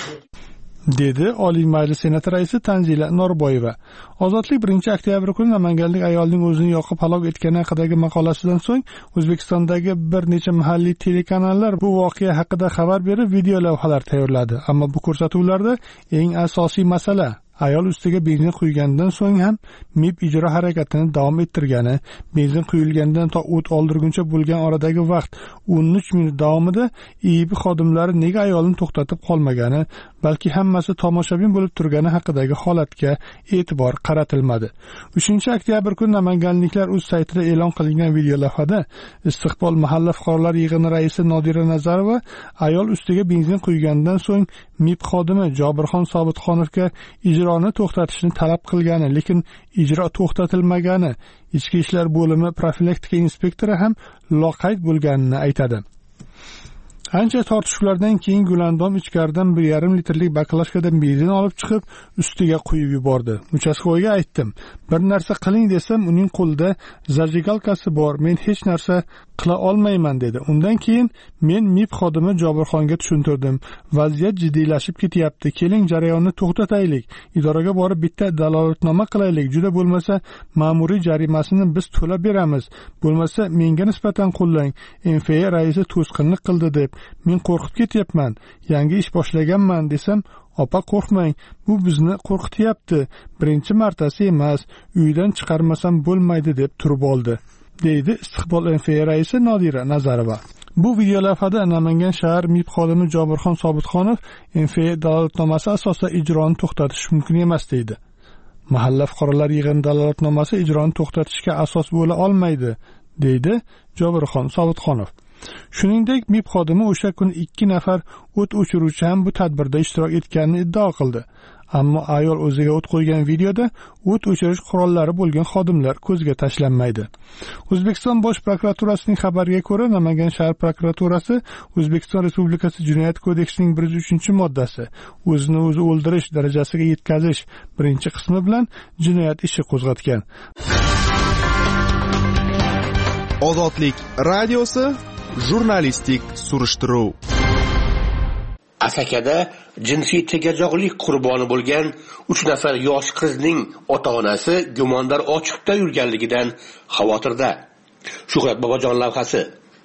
dedi Oliy Majlis Senati raisi Tanzila Norboyeva. Ozodlik birinchi oktyabr kuni namanganlik ayolning o'zini yoqib halok etgani haqidagi maqolasidan so'ng O'zbekistondagi bir necha mahalliy telekanallar bu voqea haqida xabar berib, video lavhalar tayyorladi. Ammo bu ko'rsatuvlarda eng asosiy masala ayol ustiga benzin quygandan so'ng ham mib ijro harakatini davom ettirgani, benzin quyilgandan to o't oldirguncha bo'lgan oradagi vaqt o'n uch minut davomida I I B xodimlari nega ayolni to'xtatib qolmagani, balki hammasi tomoshabin bo'lib turgani haqidagi holatga e'tibor qaratilmadi. uchinchi oktyabr kuni namanganliklar o'z saytida e'lon qilingan videolavhada Istiqbol mahalla fuqarolar yig'ini raisi Nodira Nazarova ayol ustiga benzin quygandan so'ng mib xodimi Jobirxon Sobitxonovga ijroni to'xtatishni talab qilgani, lekin ijro to'xtatilmagani, ichki ishlar bo'limi profilaktika inspektori ham loqayd bo'lganini aytadi. Ancha tortishuvlardan keyin Gulandom ichkaridan bir yarim litrlik baklashkada benzin olib chiqib, ustiga quyib yubordi. Uchastkovoyga aytdim, bir narsa qiling desam, uning qo'lida zajigalkasi bor, men hech narsa qila olmayman dedi. Undan keyin men mib xodimi Jobirxonga tushuntirdim. Vaziyat jiddiylashib ketyapti. Keling jarayonni to'xtataylik. Idoraga borib bitta dalolatnoma qilaylik. Juda bo'lmasa ma'muriy jarimasini biz to'lab beramiz. Bo'lmasa menga nisbatan qo'llang. M F A raisi to'sqinlik qildi deb men qo'rqib ketyapman. Yangi ish boshlaganman desam, opa qo'rqmang, bu bizni qo'rqityapti. Birinchi martasi emas, uydan chiqarmasam bo'lmaydi deb turib oldi, deydi Istiqbol M F A raisi Nodira Nazarova. Bu videolavhada Namangan shahar mib xodimi Jobirxon Sobitxonov M F A dalolatnomasi asosida ijroni to'xtatish mumkin emas deydi. Mahalla fuqarolar yig'ini dalolatnomasi ijroni to'xtatishga asos bo'la olmaydi, deydi Jobirxon Sobitxonov. Shuningdek, mib xodimi o'sha kun ikki nafar o't o'chiruvchi ham bu tadbirda ishtirok etganini iddao qildi. Ammo ayol o'ziga o't qo'ygan videoda o't o'chirish qurollari bo'lgan xodimlar ko'zga tashlanmaydi. O'zbekiston Bosh prokuraturasining xabariga ko'ra, Namangan shahar prokuraturasi O'zbekiston Respublikasi Jinoyat kodeksining bir yuz uchinchi moddasi o'zini o'zi o'ldirish darajasiga yetkazish birinchi qismi bilan jinoyat ishi qo'zg'atgan. Ozodlik radiosi jurnalistik surishtiruv. Asakada jinsiy tegajog'lik qurboni bo'lgan uch nafar yosh qizning ota-onasi gumondor ochiqda yurganligidan xavotirda. Shuhrat Bobojon lavhasi.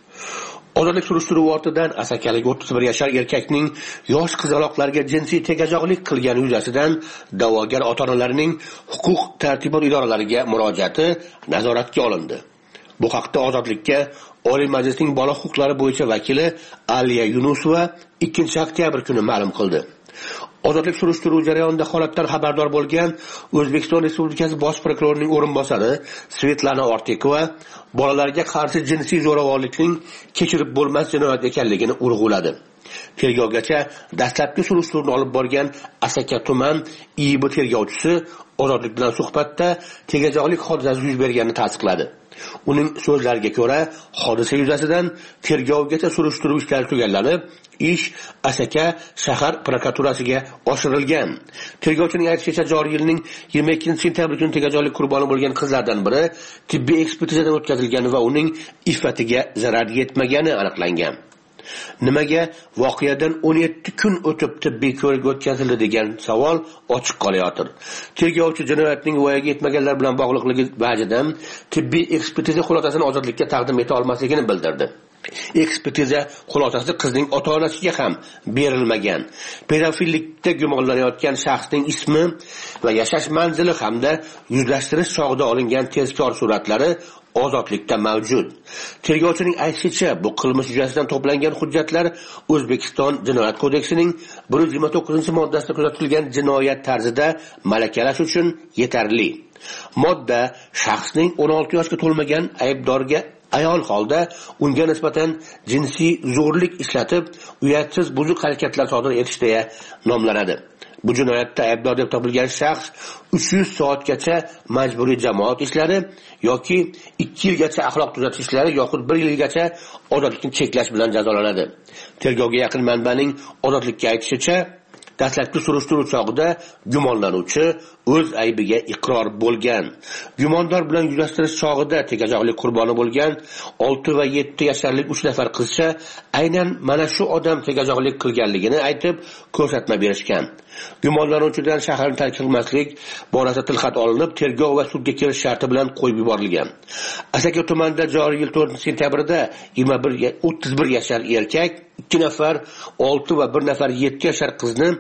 Ozodlik surishtiruvi ortidan asakalik o'ttiz bir yashar erkakning yosh qizaloqlarga jinsiy tegajog'lik qilgani yuzasidan da'vogar ota-onalarining huquq tartibot idoralariga murojaati nazoratga olindi. Bu haqda Ozodlikka Oliy Majlisning bola huquqlari bo'yicha vakili Aliya Yunusova ikkinchi oktyabr kuni ma'lum qildi. Ozodlik surishtiruv jarayonida holatdan xabardor bo'lgan O'zbekiston Respublikasi Bosh prokurorining o'rinbosari Svetlana Ortikova bolalarga qarshi jinsiy zo'ravonlikning kechirib bo'lmas jinoyat ekanligini urg'uladi. Tergovgacha dastlabki surishtiruvni olib borgan Asaka tuman I I B tergovchisi Ozodlik bilan suhbatda tegajog'lik hodisasi yuz berganini tasdiqladi. Uning so'zlariga ko'ra, hodisa yuzasidan tergovgacha surishtiruv ishlari tugallanib, ish Asaka shahar prokuraturasiga oshirilgan. Tergovchining aytishicha, joriy yilning yigirma ikkinchi sentyabr kuni tegajog'lik qurboni bo'lgan qizlardan biri tibbiy ekspertizadan o'tkazilgan va uning iffatiga zarar yetmagani aniqlangan. Nimaga voqeadan o'n yetti kun o'tib tibbiy ko'rik o'tkazildi degan savol ochiq qolayotir. Tergovchi jinoyatning voyaga yetmaganlar bilan bog'liqligi vajidan tibbiy ekspertiza xulosasini Ozodlikka taqdim eta olmasligini bildirdi. Ekspertiza xulosasi qizning ota-onasiga ham berilmagan. Pedofillikda gumonlanayotgan shaxsning ismi va yashash manzili hamda yuzlashtirish chog'ida olingan tezkor suratlari Ozodlikda mavjud. Tergovchining aytishicha, bu qilmish yuzasidan to'plangan hujjatlar O'zbekiston Jinoyat kodeksining bir yuz yigirma to'qqizinchi moddasida kuzatilgan jinoyat tarzida malakalash uchun yetarli. Modda shaxsning o'n olti yoshga to'lmagan aybdorga ayol holda unga nisbatan jinsiy zo'rlik ishlatib, uyatsiz buzuq harakatlar sodir etish deya nomlanadi. Bu jinoyatda aybdor deb topilgan shaxs uch yuz soatgacha majburiy jamoat ishlari yoki ikki yilgacha axloq tuzatish ishlari yoxud bir yilgacha ozodlikni cheklash bilan jazolanadi. Tergovga yaqin manbaning Ozodlikka aytishicha, dastlabki surishtiruv chog'ida gumonlanuvchi o'z aybiga iqror bo'lgan. Gumondor bilan yuzlashtirish chog'ida tegajog'lik qurboni bo'lgan olti va yetti yasharlik uch nafar qizcha aynan mana shu odam tegajog'lik qilganligini aytib ko'rsatma berishgan. Gumonlanuvchidan shaharni tark qilmaslik borasida tilxat olinib, tergov va sudga kirish sharti bilan qo'yib yuborilgan. Asaka tumanida joriy yil to'rtinchi sentyabrda yigirma bir o'ttiz bir yashar erkak, ikki nafar olti va bir nafar yetti yashar qizni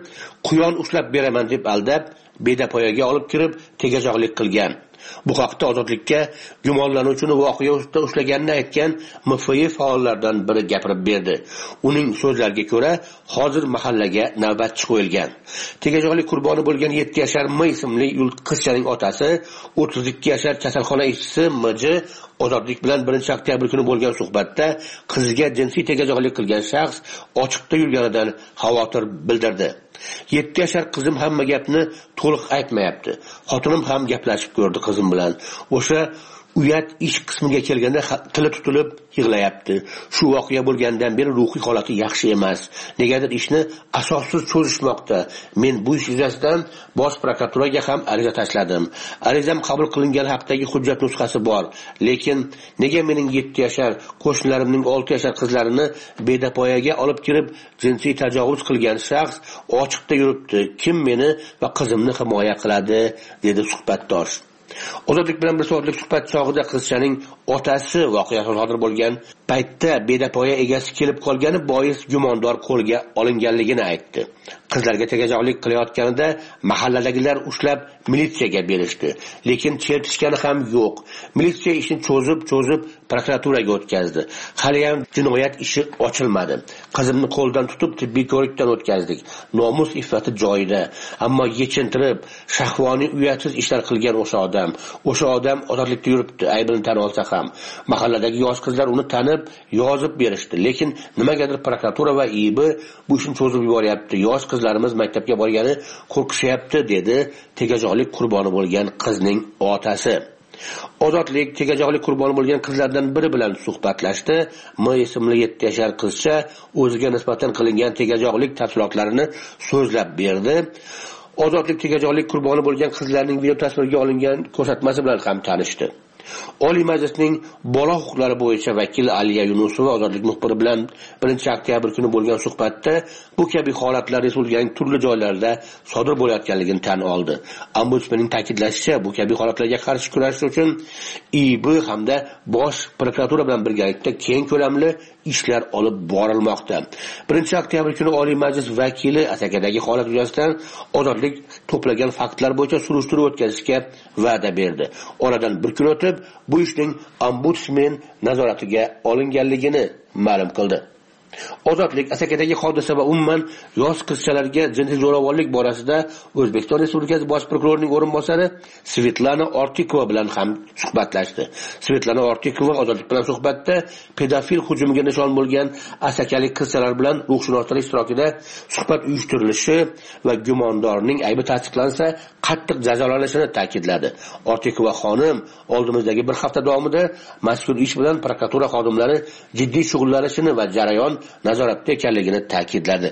quyon ushlab beraman deb aldab bedapoyaga olib kirib tegajoqlik qilgan. Bu haqda Ozodlikka gumonlanuvchini voqea ustida ushlaganini aytgan M F Y faollardan biri gapirib berdi. Uning so'zlariga ko'ra, hozir mahallaga navbatchi qo'yilgan. Tegajoqlik qurboni bo'lgan yetti yashar M ismli qizchaning otasi, o'ttiz ikki yashar kasalxona ishchisi M J Ozodlik bilan birinchi oktyabr kuni bo'lgan suhbatda qiziga jinsiy tegajoqlik qilgan shaxs ochiqda yurganidan xavotir bildirdi. yetti yashar qizim hamma gapni to'liq aytmayapti. Xotinim ham gaplashib ko'rdi qizim bilan. O'sha uyat ish qismiga kelganda tili tutilib yig'layapti. Shu voqea bo'lgandan beri ruhiy holati yaxshi emas. Negadir ishni asossiz cho'zishmoqda. Men bu ish yuzasidan bosh prokuraturaga ham ariza tashladim. Arizam qabul qilingan haqdagi hujjat nusxasi bor. Lekin nega mening yetti yashar qo'shnilarimning olti yashar qizlarini bedapoyaga olib kirib jinsiy tajovuz qilgan shaxs ochiqda yuribdi? Kim meni va qizimni himoya qiladi? Dedi suhbatdosh. Ozodlik bilan bir soatlik suhbat chog'ida qizchaning otasi voqea sodir bo'lgan paytda bedapoya egasi kelib qolgani bois gumondor qo'lga olinganligini aytdi. Qizlarga tegajoqlik qilayotganida mahalladagilar ushlab militsiyaga berishdi, lekin chertishgani ham yo'q. Militsiya ishni cho'zib-cho'zib prokuraturaga o'tkazdi. Hali ham jinoyat ishi ochilmadi. Qizimni qo'ldan tutib tibbiy ko'rikdan o'tkazdik. Nomus iffati joyida, ammo yechintirib, shahvoniy uyatsiz ishlar qilgan o'sha odam, o'sha odam ozodlikda yuribdi, aybini tan olsa ham. Mahalladagi yosh qizlar uni tanib, yozib berishdi, lekin nimagadir prokuratura va I B bu ishni cho'zib yuboryapti. Yosh qizlarimiz maktabga borgani qo'rqishyapti, dedi tegajoqlik qurboni bo'lgan qizning otasi. Ozodlik tegajoqlik qurboni bo'lgan qizlardan biri bilan suhbatlashdi. M ismli yetti yashar qizcha o'ziga nisbatan qilingan tegajoqlik tafsilotlarini so'zlab berdi. Ozodlik tegajoqlik qurboni bo'lgan qizlarning video tasvirga olingan ko'rsatmasi bilan ham tanishdi. Oliy Majlisning bola huquqlari bo'yicha vakili Aliya Yunusova Ozodlik muxbiri bilan birinchi oktyabr kuni bo'lgan suhbatda bu kabi holatlar respublikaning turli joylarida sodir bo'layotganligini tan oldi. Ombudsmanning ta'kidlashicha, bu kabi holatlarga qarshi kurashish uchun I B hamda bosh prokuratura bilan birgalikda keng ko'lamli ishlar olib borilmoqda. birinchi oktyabr kuni Oliy Majlis vakili Asakadagi holat yuzasidan Ozodlik to'plagan faktlar bo'yicha surishtiruv o'tkazishga va'da berdi. Oradan bir kun o'tib, bu ishning ombudsman nazoratiga olinganligini ma'lum qildi. Ozodlik Asakadagi hodisa va umuman yosh qizchalarga jinsiy zo'ravonlik borasida O'zbekiston Respublikasi bosh prokurorining o'rinbosari Svetlana Ortikova bilan ham suhbatlashdi. Svetlana Ortikova Ozodlik bilan suhbatda pedofil hujumiga nishon bo'lgan asakalik qizchalar bilan ruhshunoslar ishtirokida suhbat uyushtirilishi va gumondorning aybi tasdiqlansa qattiq jazolanishini ta'kidladi. Ortikova xonim oldimizdagi bir hafta davomida mazkur ish bilan prokuratura xodimlari jiddiy shug'ullanishini va jarayon nazoratda ekanligini ta'kidladi.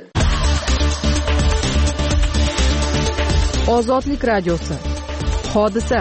Ozodlik radiosi. Hodisa.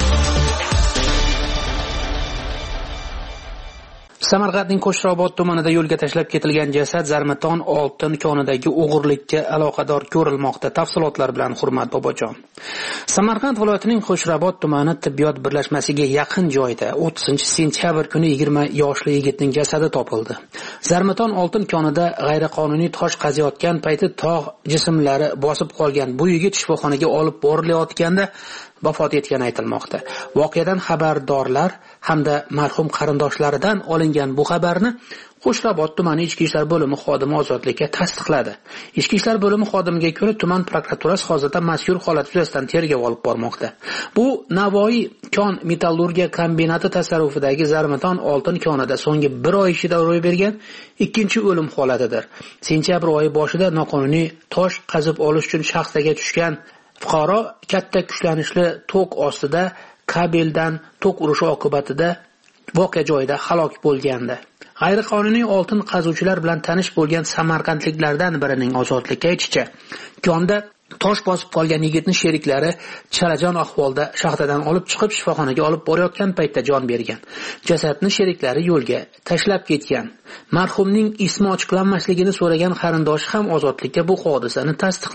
Samarqandning Qo'shrobod tumanida yo'lga tashlab ketilgan jasad Zarmaton oltin konidagi o'g'irlikka aloqador ko'rilmoqda. Tafsilotlar bilan Hurmat Bobojon. Samarqand viloyatining Qo'shrobod tumani tibbiyot birlashmasiga yaqin joyda o'ttizinchi sentyabr kuni yigirma yoshli yigitning jasadi topildi. Zarmaton oltin konida g'ayriqonuniy tosh qaziyotgan payti tog' jismlari bosib qolgan bu yigit shifoxonaga olib borilayotganda vafot etgani aytilmoqda. Voqeadan xabardorlar hamda marhum qarindoshlaridan olingan bu xabarni Qo'shrobod tumani ichki ishlar bo'limi xodimi Ozodlikka tasdiqladi. Ichki ishlar bo'limi xodimiga ko'ra, tuman prokuraturasi hozirda mazkur holat yuzasidan tergov olib bormoqda. Bu Navoiy kon metallurgiya kombinati tasarrufidagi Zarmaton oltin konida so'nggi bir oy ichida ro'y bergan ikkinchi o'lim holatidir. Sentyabr oyi boshida noqonuniy tosh qazib olish uchun shaxsaga tushgan fuqaro katta kuchlanishli tok ostida kabeldan tok urishi oqibatida voqea joyida halok bo'lgandi. G'ayriqonuniy oltin qazuvchilar bilan tanish bo'lgan samarqandliklardan birining Ozodlikka aytishicha, konda tosh bosib qolgan yigitning sheriklari chalajon ahvolda shaxtadan olib chiqib shifoxonaga olib borayotgan paytda jon bergan. Jasadni sheriklari yo'lga tashlab ketgan. Marhumning ismi ochiqlanmasligini so'ragan qarindoshi ham Ozodlikka bu hodisani tasdiqladi.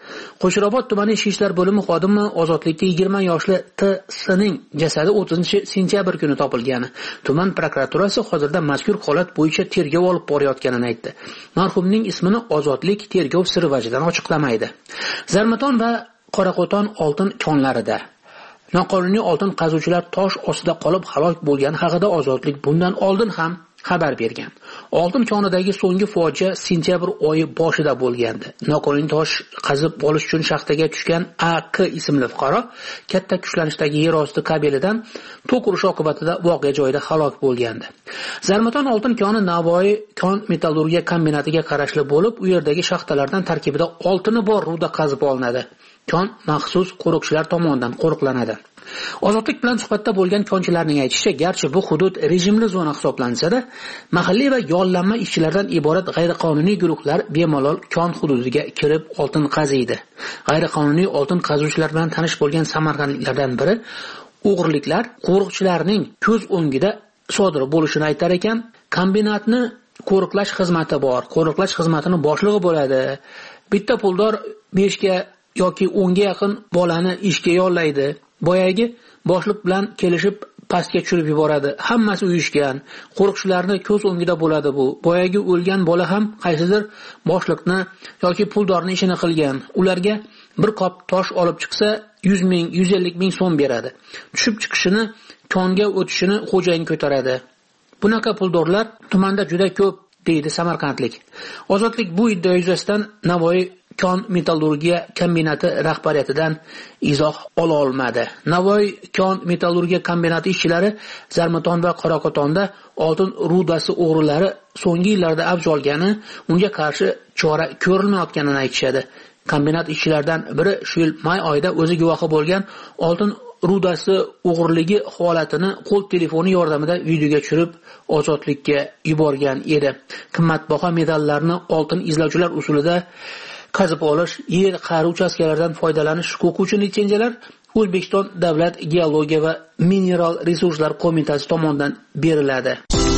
Qo'shrobod tumani ichki ishlar bo'limi xodimi ozodlikka yigirma yoshli T S-ning jasadi o'ttizinchi sentyabr kuni topilgan. Tuman prokuraturasi hozirda mazkur holat bo'yicha tergov olib borayotganini aytdi. Marhumning ismini Ozodlik tergov siri vajidan ochiqlamaydi. Zarmaton va Qoraqo'ton oltin konlarida noqonuniy oltin qazuvchilar tosh ostida qolib halok bo'lgani haqida Ozodlik bundan oldin ham xabar bergan. Oltin konidagi so'nggi fojia sentyabr oyi boshida bo'lgandi. Noqonuniy tosh qazib olish uchun shaxtaga tushgan A K ismli fuqaro katta kuchlanishdagi yer osti kabelidan tok urishi oqibatida voqea joyida halok bo'lgandi. Zarmaton oltin koni Navoiy kon metallurgiya kombinatiga qarashli bo'lib, u yerdagi shaxtalardan tarkibida oltini bor ruda qazib olinadi. Kon maxsus qo'riqchilar tomonidan qo'riqlanadi. Ozodlik bilan suhbatda bo'lgan konchilarning aytishicha, garchi bu hudud rejimli zona hisoblansa-da, mahalliy va yollanma ishchilardan iborat g'ayriqonuniy guruhlar bemalol kon hududiga kirib oltin qaziydi. G'ayriqonuniy oltin qazuvchilar bilan tanish bo'lgan samarqandliklardan biri o'g'irliklar qo'riqchilarning ko'z o'ngida sodir bo'lishini aytar ekan. Kombinatni qo'riqlash xizmati bor. Qo'riqlash xizmatining boshlig'i bo'ladi. Bitta puldor beshga yoki o'nga yaqin bolani ishga yollaydi. Boyagi boshliq bilan kelishib pastga tushirib yuboradi. Hammasi uyushgan. Qo'riqchilarning ko'z o'ngida bo'ladi bu. Boyagi o'lgan bola ham qaysidir boshliqni yoki puldorning ishini qilgan. Ularga bir qop tosh olib chiqsa yuz ming, yuz ellik ming so'm beradi. Tushib chiqishini, konga o'tishini xo'jayin ko'taradi. Bunaqa puldorlar tumanda juda ko'p, deydi samarqandlik. Ozodlik bu iddia yuzasidan Navoiy kon metallurgiya kombinati rahbariyatidan izoh ola olmadi. Navoiy kon metallurgiya kombinati ishchilari Zarmaton va Qoraqo'tonda oltin rudasi o'g'rilari so'nggi yillarda avj olgani, unga qarshi chora ko'rilmayotganini aytishadi. Kombinat ishchilaridan biri shu yil may oyida o'zi guvohi bo'lgan oltin rudasi o'g'irligi holatini qo'l telefoni yordamida videoga tushirib Ozodlikka yuborgan edi. Qimmatbaho metallarni oltin izlovchilar usulida qazib olish, yer qa'ri uchastkalaridan foydalanish huquqi uchun litsenziyalar O'zbekiston Davlat geologiya va mineral resurslar qo'mitasi tomonidan beriladi.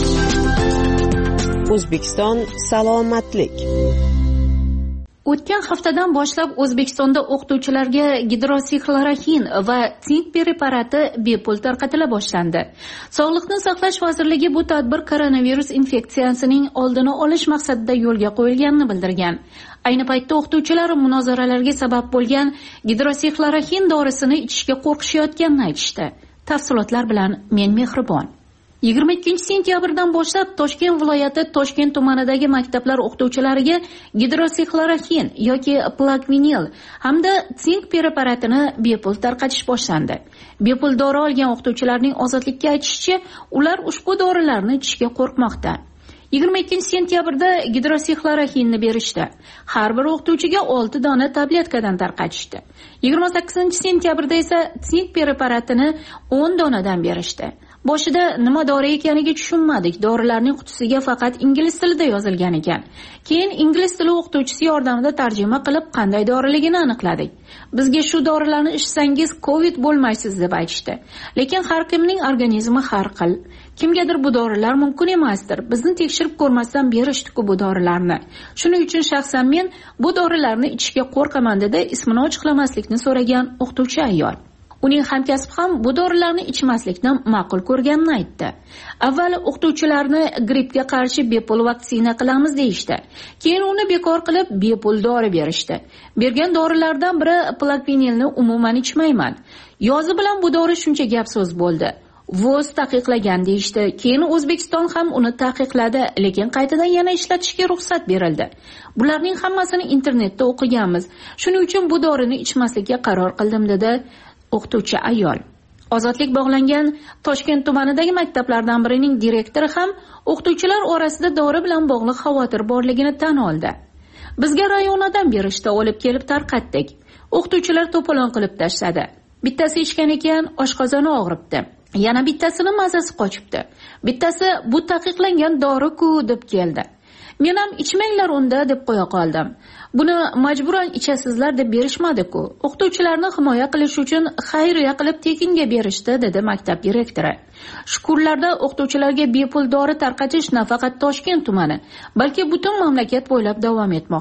O'zbekiston salomatlik. O'tgan haftadan boshlab O'zbekistonda o'qituvchilarga gidroksixloroxin va sink preparati bepul tarqatila boshlandi. Sog'liqni saqlash vazirligi bu tadbir koronavirus infeksiyasining oldini olish maqsadida yo'lga qo'yilganini bildirgan. Ayni paytda o'qituvchilar munozaralarga sabab bo'lgan gidroksixloroxin dorisini ichishga qo'rqishayotganini aytishdi. Tafsilotlar bilan men Mehribon. yigirma ikkinchi sentyabrdan boshlab Toshkent viloyati Toshkent tumanidagi maktablar o'qituvchilariga gidroksixloroxin yoki plakvinil hamda sink preparatini bepul tarqatish boshlandi. Bepul dori olgan o'qituvchilarning Ozodlikka aytishicha, ular ushbu dorilarni ichishga qo'rqmoqda. yigirma ikkinchi sentyabrda gidroksixloroxinni berishdi. Har bir o'qituvchiga olti dona tabletkadan tarqatishdi. yigirma sakkizinchi sentyabrda esa sink preparatini o'n donadan berishdi. Boshida nima dori ekaniga tushunmadik. Dorilarning qutisiga faqat ingliz tilida yozilgan ekan. Keyin ingliz tili o'qituvchisi yordamida tarjima qilib qanday doriligini aniqladik. Bizga shu dorilarni ichsangiz COVID bo'lmaysiz deb aytishdi. Lekin har kimning organizmi har xil. Kimgadir bu dorilar mumkin emasdir. Bizni tekshirib ko'rmasdan berishdi-ku bu dorilarni. Shuning uchun shaxsan men bu dorilarni ichishga qo'rqaman dedi ismini ochiqlamaslikni so'ragan o'qituvchi ayol. Uning hamkasbi ham bu dorilarni ichmaslikni ma'qul ko'rganini aytdi. Avval o'qituvchilarni grippga qarshi bepul vaksina qilamiz deyishdi. Keyin uni bekor qilib bepul dori berishdi. Bergan dorilardan biri plakvinilni umuman ichmayman. Yozi bilan bu dori shuncha gap so'z bo'ldi. Voz taqiqlagan deyishdi. Keyin O'zbekiston ham uni taqiqladi, lekin qaytadan yana ishlatishga ruxsat berildi. Bularning hammasini internetda o'qiganmiz. Shuning uchun bu dorini ichmaslikka qaror qildim dedi o'qituvchi ayol. Ozodlik bog'langan Toshkent tumanidagi maktablardan birining direktori ham o'qituvchilar orasida dori bilan bog'liq xavotir borligini tan oldi. Bizga rayonadan berishda olib kelib tarqatdik. O'qituvchilar to'polon qilib tashladi. Bittasi ichgan ekan, oshqozoni og'ribdi. Yana bittasini mazasi qochibdi. Bittasi bu taqiqlangan dori-ku deb keldi. Men ham ichmanglar unda deb qo'ya qoldim. Buni majburan ichasizlar deb berishmadi-ku. O'qituvchilarni himoya qilish uchun xayriya qilib tekinga berishdi dedi maktab direktori. Shu kunlarda o'qituvchilarga bepul dori tarqatish nafaqat Toshkent tumani, balki butun mamlakat bo'ylab davom etmoqda.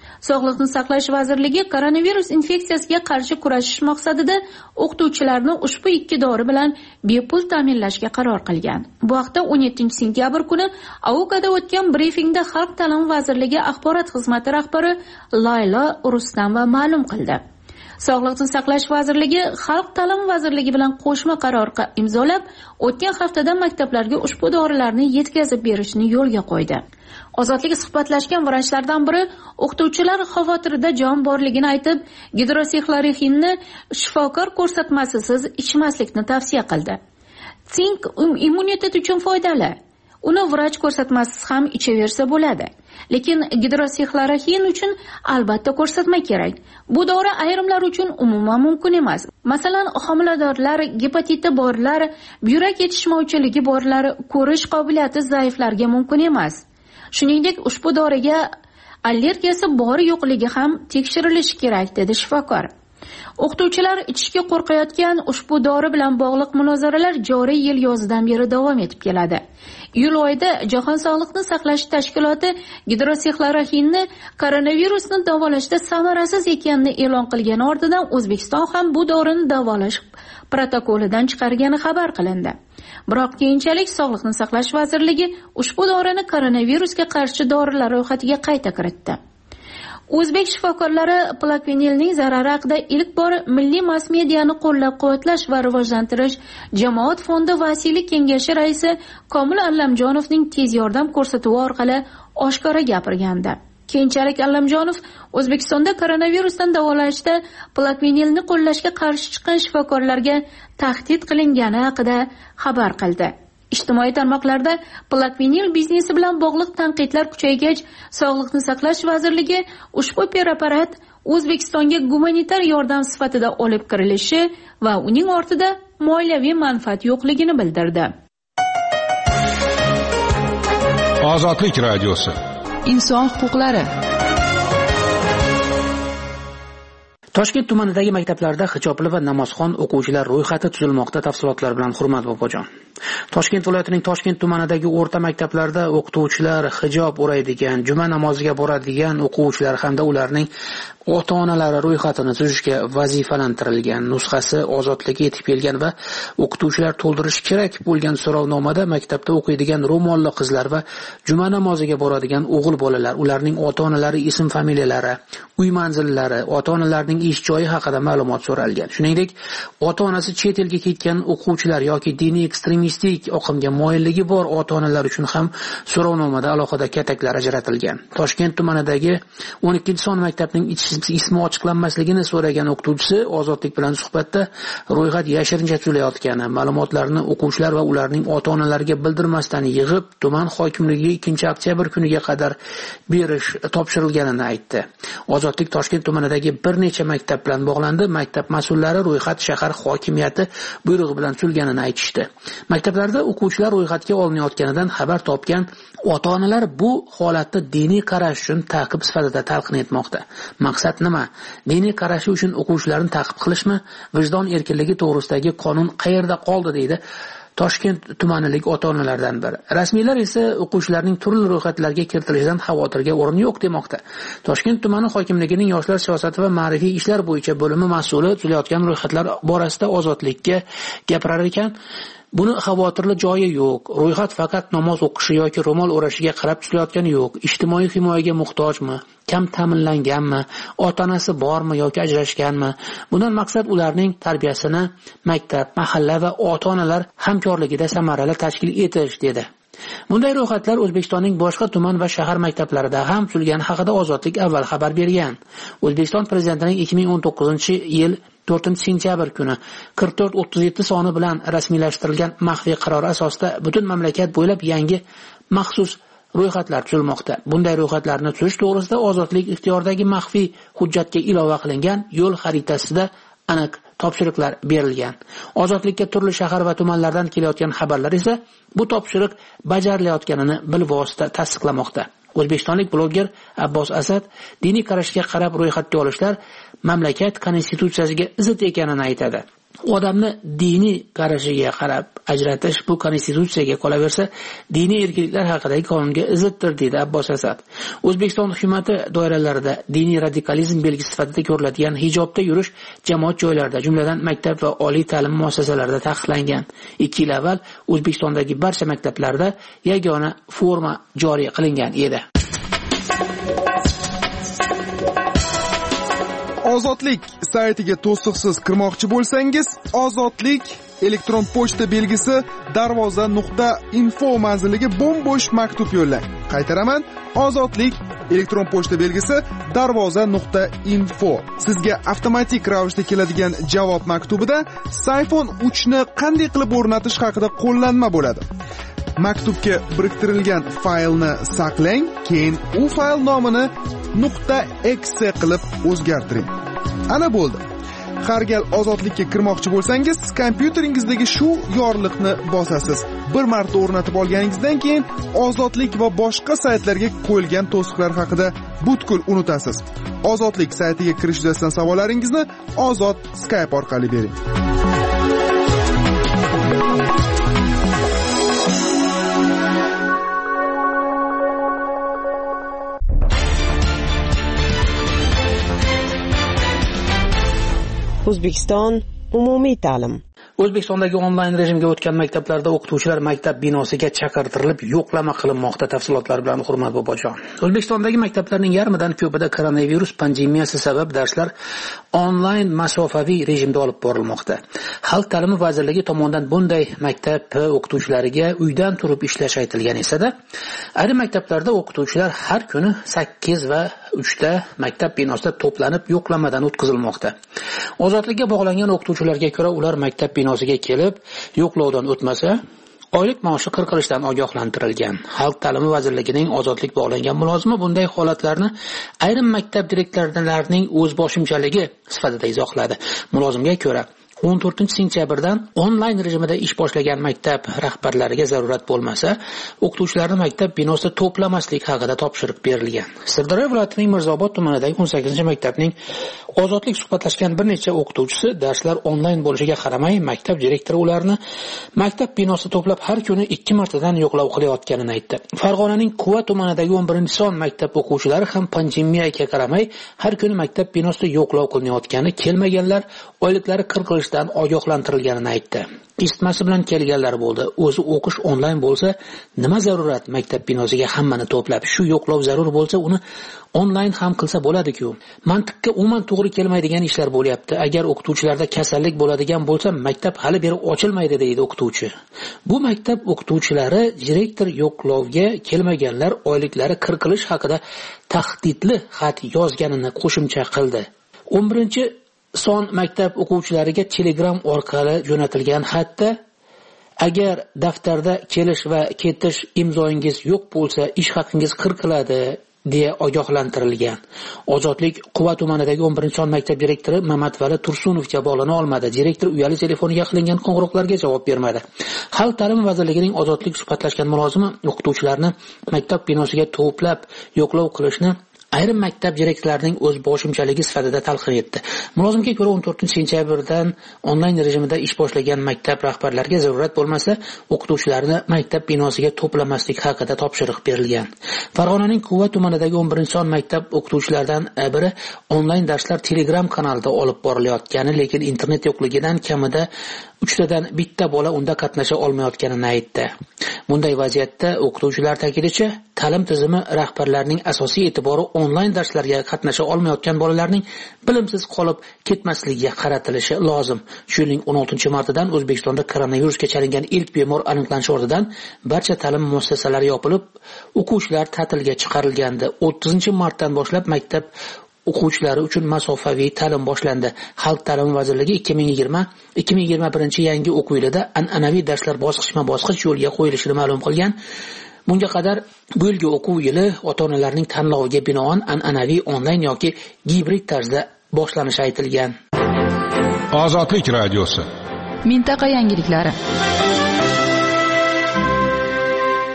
Sog'liqni saqlash vazirligi koronavirus infeksiyasiga qarshi kurashish maqsadida o'qituvchilarni ushbu ikki dori bilan bepul ta'minlashga qaror qilgan. Bu haqda o'n yettinchi sentyabr kuni Aukada o'tgan brifingda Xalq ta'limi vazirligi axborot xizmati rahbari Laylo Rustamova ma'lum qildi. Sog'liqni saqlash vazirligi Xalq ta'limi vazirligi bilan qo'shma qaror imzolab, o'tgan haftada maktablarga ushbu dorilarni yetkazib berishni yo'lga qo'ydi. Ozodlik suhbatlashgan vrachlardan biri o'qituvchilar xavotirida jon borligini aytib, gidroksixloroxinni shifokor ko'rsatmasisiz ichmaslikni tavsiya qildi. Sink immunitet uchun foydali. Uni vrach ko'rsatmasisiz ham ichaversa bo'ladi. Lekin gidroksixloroxin uchun albatta ko'rsatma kerak. Bu dori ayrimlar uchun umuman mumkin emas. Masalan, homiladorlar, gepatiti borlar, buyrak yetishmovchiligi borlar, ko'rish qobiliyati zaiflarga mumkin emas. Shuningdek, ushbu doriga allergiyasi bor yo'qligi ham tekshirilishi kerak, dedi shifokor. O'qituvchilar ichishga qo'rqayotgan ushbu dori bilan bog'liq munozaralar joriy yil yozidan beri davom etib keladi. Iyul oyida Jahon sog'liqni saqlash tashkiloti gidroksixloroxinni koronavirusni davolashda samarasiz ekanini e'lon qilgani ortidan O'zbekiston ham bu dorini davolash protokolidan chiqargani xabar qilindi. Biroq keyinchalik Sog'liqni saqlash vazirligi ushbu dorini koronavirusga qarshi dorilar ro'yxatiga qayta kiritdi. O'zbek shifokorlari plakvinilning zarari haqida ilk bor milliy mass mediani qo'llab-quvvatlash va rivojlantirish jamoat fondi vasiylik kengashi raisi Komil Allamjonovning tez yordam ko'rsatuvi orqali oshkora gapirgandi. Keyinchalik Allamjonov O'zbekistonda koronavirusdan davolashda plakvinilni qo'llashga qarshi chiqqan shifokorlarga tahdid qilingani haqida xabar qildi. Ijtimoiy tarmoqlarda plakvinil biznesi bilan bog'liq tanqidlar kuchaygach, Sog'liqni saqlash vazirligi ushbu preparat O'zbekistonga gumanitar yordam sifatida olib kirilishi va uning ortida moliyaviy manfaat yo'qligini bildirdi. Ozodlik radiosi. Inson huquqlari. Toshkent tumanidagi maktablarda hijobli va namozxon o'quvchilar ro'yxati tuzilmoqda. Tafsilotlar bilan Hurmat bobojon. Toshkent viloyatining Toshkent tumanidagi o'rta maktablarda o'qituvchilar hijob o'raydigan, juma namoziga boradigan o'quvchilar hamda ularning ota-onalari ro'yxatini tuzishga vazifalantirilgan nusxasi ozodlikka yetib kelgan va o'qituvchilar to'ldirish kerak bo'lgan so'rovnomada maktabda o'qiydigan ro'molli qizlar va juma namoziga boradigan o'g'il bolalar, ularning ota-onalari ism familiyalari, uy manzillari, ota-onalarning ish joyi haqida ma'lumot so'ralgan. Shuningdek, ota-onasi chet elga ketgan o'quvchilar yoki diniy ekstremistik oqimga moyilligi bor ota-onalar uchun ham so'rovnomada alohida kataklar ajratilgan. Toshkent tumanidagi o'n ikkinchi son maktabning ismi ochiqlanmasligini so'ragan o'qituvchisi Ozodlik bilan suhbatda ro'yxat yashirincha tuzilayotgani, ma'lumotlarni o'quvchilar va ularning ota-onalariga bildirmasdan yig'ib, tuman hokimligiga ikkinchi oktyabr kuniga qadar berish topshirilganini aytdi. Ozodlik Toshkent tumanidagi bir necha maktab bilan bog'landi. Maktab mas'ullari ro'yxat shahar hokimiyati buyrug'i bilan tuzilganini aytishdi. Maktablarda o'quvchilar ro'yxatga olinayotganidan xabar topgan ota-onalar bu holatni diniy qarash uchun ta'qib sifatida talqin etmoqda. Maqsad nima? Diniy qarashi uchun o'quvchilarni ta'qib qilishmi? Vijdon erkinligi to'g'risidagi qonun qayerda qoldi, deydi Toshkent tumanilik ota-onalardan biri. Rasmiylar esa o'quvchilarning turli ro'yxatlarga kiritilishidan xavotirga o'rin yo'q demoqda. Toshkent tumani hokimligining yoshlar siyosati va ma'rifiy ishlar bo'yicha bo'limi mas'uli tuzilayotgan ro'yxatlar borasida Ozodlikka gapirar ekan, buni xavotirli joyi yo'q. Ro'yxat faqat namoz o'qishi yoki ro'mol o'rashiga qarab tuzilayotgani yo'q. Ijtimoiy himoyaga muhtojmi, kam ta'minlanganmi, ota-onasi bormi yoki ajrashganmi? Bundan maqsad ularning tarbiyasini maktab, mahalla va ota-onalar hamkorligida samarali tashkil etish, dedi. Bunday ro'yxatlar O'zbekistonning boshqa tuman va shahar maktablarida ham tuzilgani haqida Ozodlik avval xabar bergan. O'zbekiston prezidentining ikki ming o'n to'qqizinchi yil to'rtinchi sentyabr kuni qirq to'rt o'ttiz yetti soni bilan rasmiylashtirilgan maxfiy qaror asosida butun mamlakat bo'ylab yangi maxsus ro'yxatlar tuzilmoqda. Bunday ro'yxatlarni tuzish to'g'risida Ozodlik ixtiyoridagi maxfiy hujjatga ilova qilingan yo'l xaritasida aniq topshiriqlar berilgan. Ozodlikka turli shahar va tumanlardan kelayotgan xabarlar esa bu topshiriq bajarilayotganini bilvosita tasdiqlamoqda. O'zbekistonlik bloger Abbos Asad diniy qarashga qarab ro'yxatga olishlar mamlakat konstitutsiyasiga zid ekanini aytadi. odamni diniy qarashiga qarab ajratish bu konstitutsiyaga qolaversa diniy erkinliklar haqidagi qonunga ziddir, deydi Abbos Asad. O'zbekiston hukumati doiralarida diniy radikalizm belgisi sifatida ko'riladigan hijobda yurish jamoat joylarida, jumladan maktab va oliy ta'lim muassasalarida taqiqlangan. ikki yil avval O'zbekistondagi barcha maktablarda yagona forma joriy qilingan edi. Ozodlik saytiga to'siqsiz kirmoqchi bo'lsangiz, Ozodlik elektron pochta belgisi darvoza nuqta info manziliga bo'm-bo'sh maktub yo'llang. Qaytaraman, Ozodlik elektron pochta belgisi darvoza nuqta info. Sizga avtomatik ravishda keladigan javob maktubida iPhone uch ni qanday qilib o'rnatish haqida qo'llanma bo'ladi. Maktubga biriktirilgan faylni saqlang, keyin u fayl nomini .exe qilib o'zgartiring. Ana bo'ldi. Har gal Ozodlikka kirmoqchi bo'lsangiz, kompyuteringizga shu yorliqni bosasiz. Bir marta o'rnatib olganingizdan keyin Ozodlik va boshqa saytlarga qo'yilgan to'siqlar haqida butkul unutasiz. Ozodlik saytiga kirish yuzasidan savollaringizni Ozod Skype orqali bering. O'zbekiston umumiy ta'lim. O'zbekistondagi onlayn rejimga o'tgan maktablarda o'qituvchilar maktab binosiga chaqirtirilib yo'qlama qilinmoqda. Tafsilotlar bilan Hurmat Bobojon. O'zbekistondagi maktablarning yarmidan ko'pida koronavirus pandemiyasi sabab darslar onlayn masofaviy rejimda olib borilmoqda. Xalq ta'limi vazirligi tomonidan bunday maktab o'qituvchilariga uydan turib ishlash aytilgan esa-da, ayrim maktablarda o'qituvchilar har kuni sakkiz va uchta maktab binosida to'planib yo'qlamadan o'tkazilmoqda. Ozodlikka bog'langan o'qituvchilarga ko'ra, ular maktab binosiga kelib yo'qlovdan o'tmasa, oylik maoshi qirqilishdan ogohlantirilgan. Xalq ta'limi vazirligining ozodlik bog'langan mulozimi bunday holatlarni ayrim maktab direktorlarining o'zboshimchaligi sifatida izohladi. Mulozimga ko'ra, o'n to'rtinchi sentyabrdan onlayn rejimida ish boshlagan maktab rahbarlariga zarurat bo'lmasa, o'qituvchilarni maktab binosida to'plamaslik haqida topshiriq berilgan. Sirdaryo viloyatining Mirzobod tumanidagi o'n sakkizinchi maktabning Ozodlik suhbatlashgan bir necha o'qituvchisi darslar onlayn bo'lishiga qaramay, maktab direktori ularni maktab binosida to'plab har kuni ikki martadan yo'qlov qilayotganini aytdi. Farg'onaning Quva tumanidagi o'n birinchi son maktab o'quvchilari ham pandemiyaga qaramay har kuni maktab binosida yo'qlov qilinayotgani, kelmaganlar oyliklari qirqilishdan ogohlantirilganini aytdi. Isitmasi bilan kelganlar bo'ldi. O'zi o'qish onlayn bo'lsa, nima zarurat maktab binosiga hammani to'plab, shu yo'qlov zarur bo'lsa, uni onlayn ham qilsa bo'ladi-ku. Mantiqqa umuman to'g'ri kelmaydigan ishlar bo'lyapti. Agar o'qituvchilarda kasallik bo'ladigan bo'lsa, maktab hali beri ochilmaydi, deydi o'qituvchi. Bu maktab o'qituvchilari direktor yo'qlovga kelmaganlar oyliklari qirqilish haqida tahdidli xat yozganini qo'shimcha qildi. o'n birinchi son maktab o'quvchilariga Telegram orqali jo'natilgan xatda agar daftarda kelish va ketish imzoingiz yo'q bo'lsa, ish haqingiz qirqiladi deya ogohlantirilgan. Ozodlik Quva tumanidagi o'n birinchi son maktab direktori Mamatvali Tursunovga bog'lana olmadi. Direktor uyali telefoniga qilingan qo'ng'iroqlarga javob bermadi. Xalq ta'limi vazirligining Ozodlik suhbatlashgan mulozimi o'qituvchilarni maktab binosiga to'plab yo'qlov qilishni ayrim maktab direktorlarining o'z boshimchaligi sifatida talqin etdi. Mulozimga ko'ra, o'n to'rtinchi sentyabrdan onlayn rejimida ish boshlagan maktab rahbarlariga zarurat bo'lmasa, o'qituvchilarni maktab binosiga to'plamaslik haqida topshiriq berilgan. Farg'onaning Quva tumanidagi o'n birinchi son maktab o'qituvchilaridan biri onlayn darslar Telegram kanalida olib borilayotgani, lekin internet yo'qligidan kamida uchtadan bitta bola unda qatnasha olmayotganini aytdi. Bunday vaziyatda o'qituvchilar ta'kidlashi, ta'lim tizimi rahbarlarining asosiy e'tibori onlayn darslarga qatnasha olmayotgan bolalarning bilimsiz qolib ketmasligiga qaratilishi lozim. Shu yilning o'n oltinchi martidan O'zbekistonda koronavirusga chalingan ilk bemor aniqlanishi ortidan barcha ta'lim muassasalari yopilib, o'quvchilar ta'tilga chiqarilgandi. o'ttizinchi martdan boshlab maktab o'quvchilari uchun masofaviy ta'lim boshlandi. Xalq ta'limi vazirligi ikki ming yigirma ikki ming yigirma birinchi yangi o'quv yilida an'anaviy darslar bosqichma-bosqich yo'lga qo'yilishini ma'lum qilgan. Bunga qadar bu yilgi o'quv yili ota-onalarning tanloviga binoan an'anaviy onlayn yoki gibrid tarzda boshlanishi aytilgan. Ozodlik radiosi. Mintaqa yangiliklari.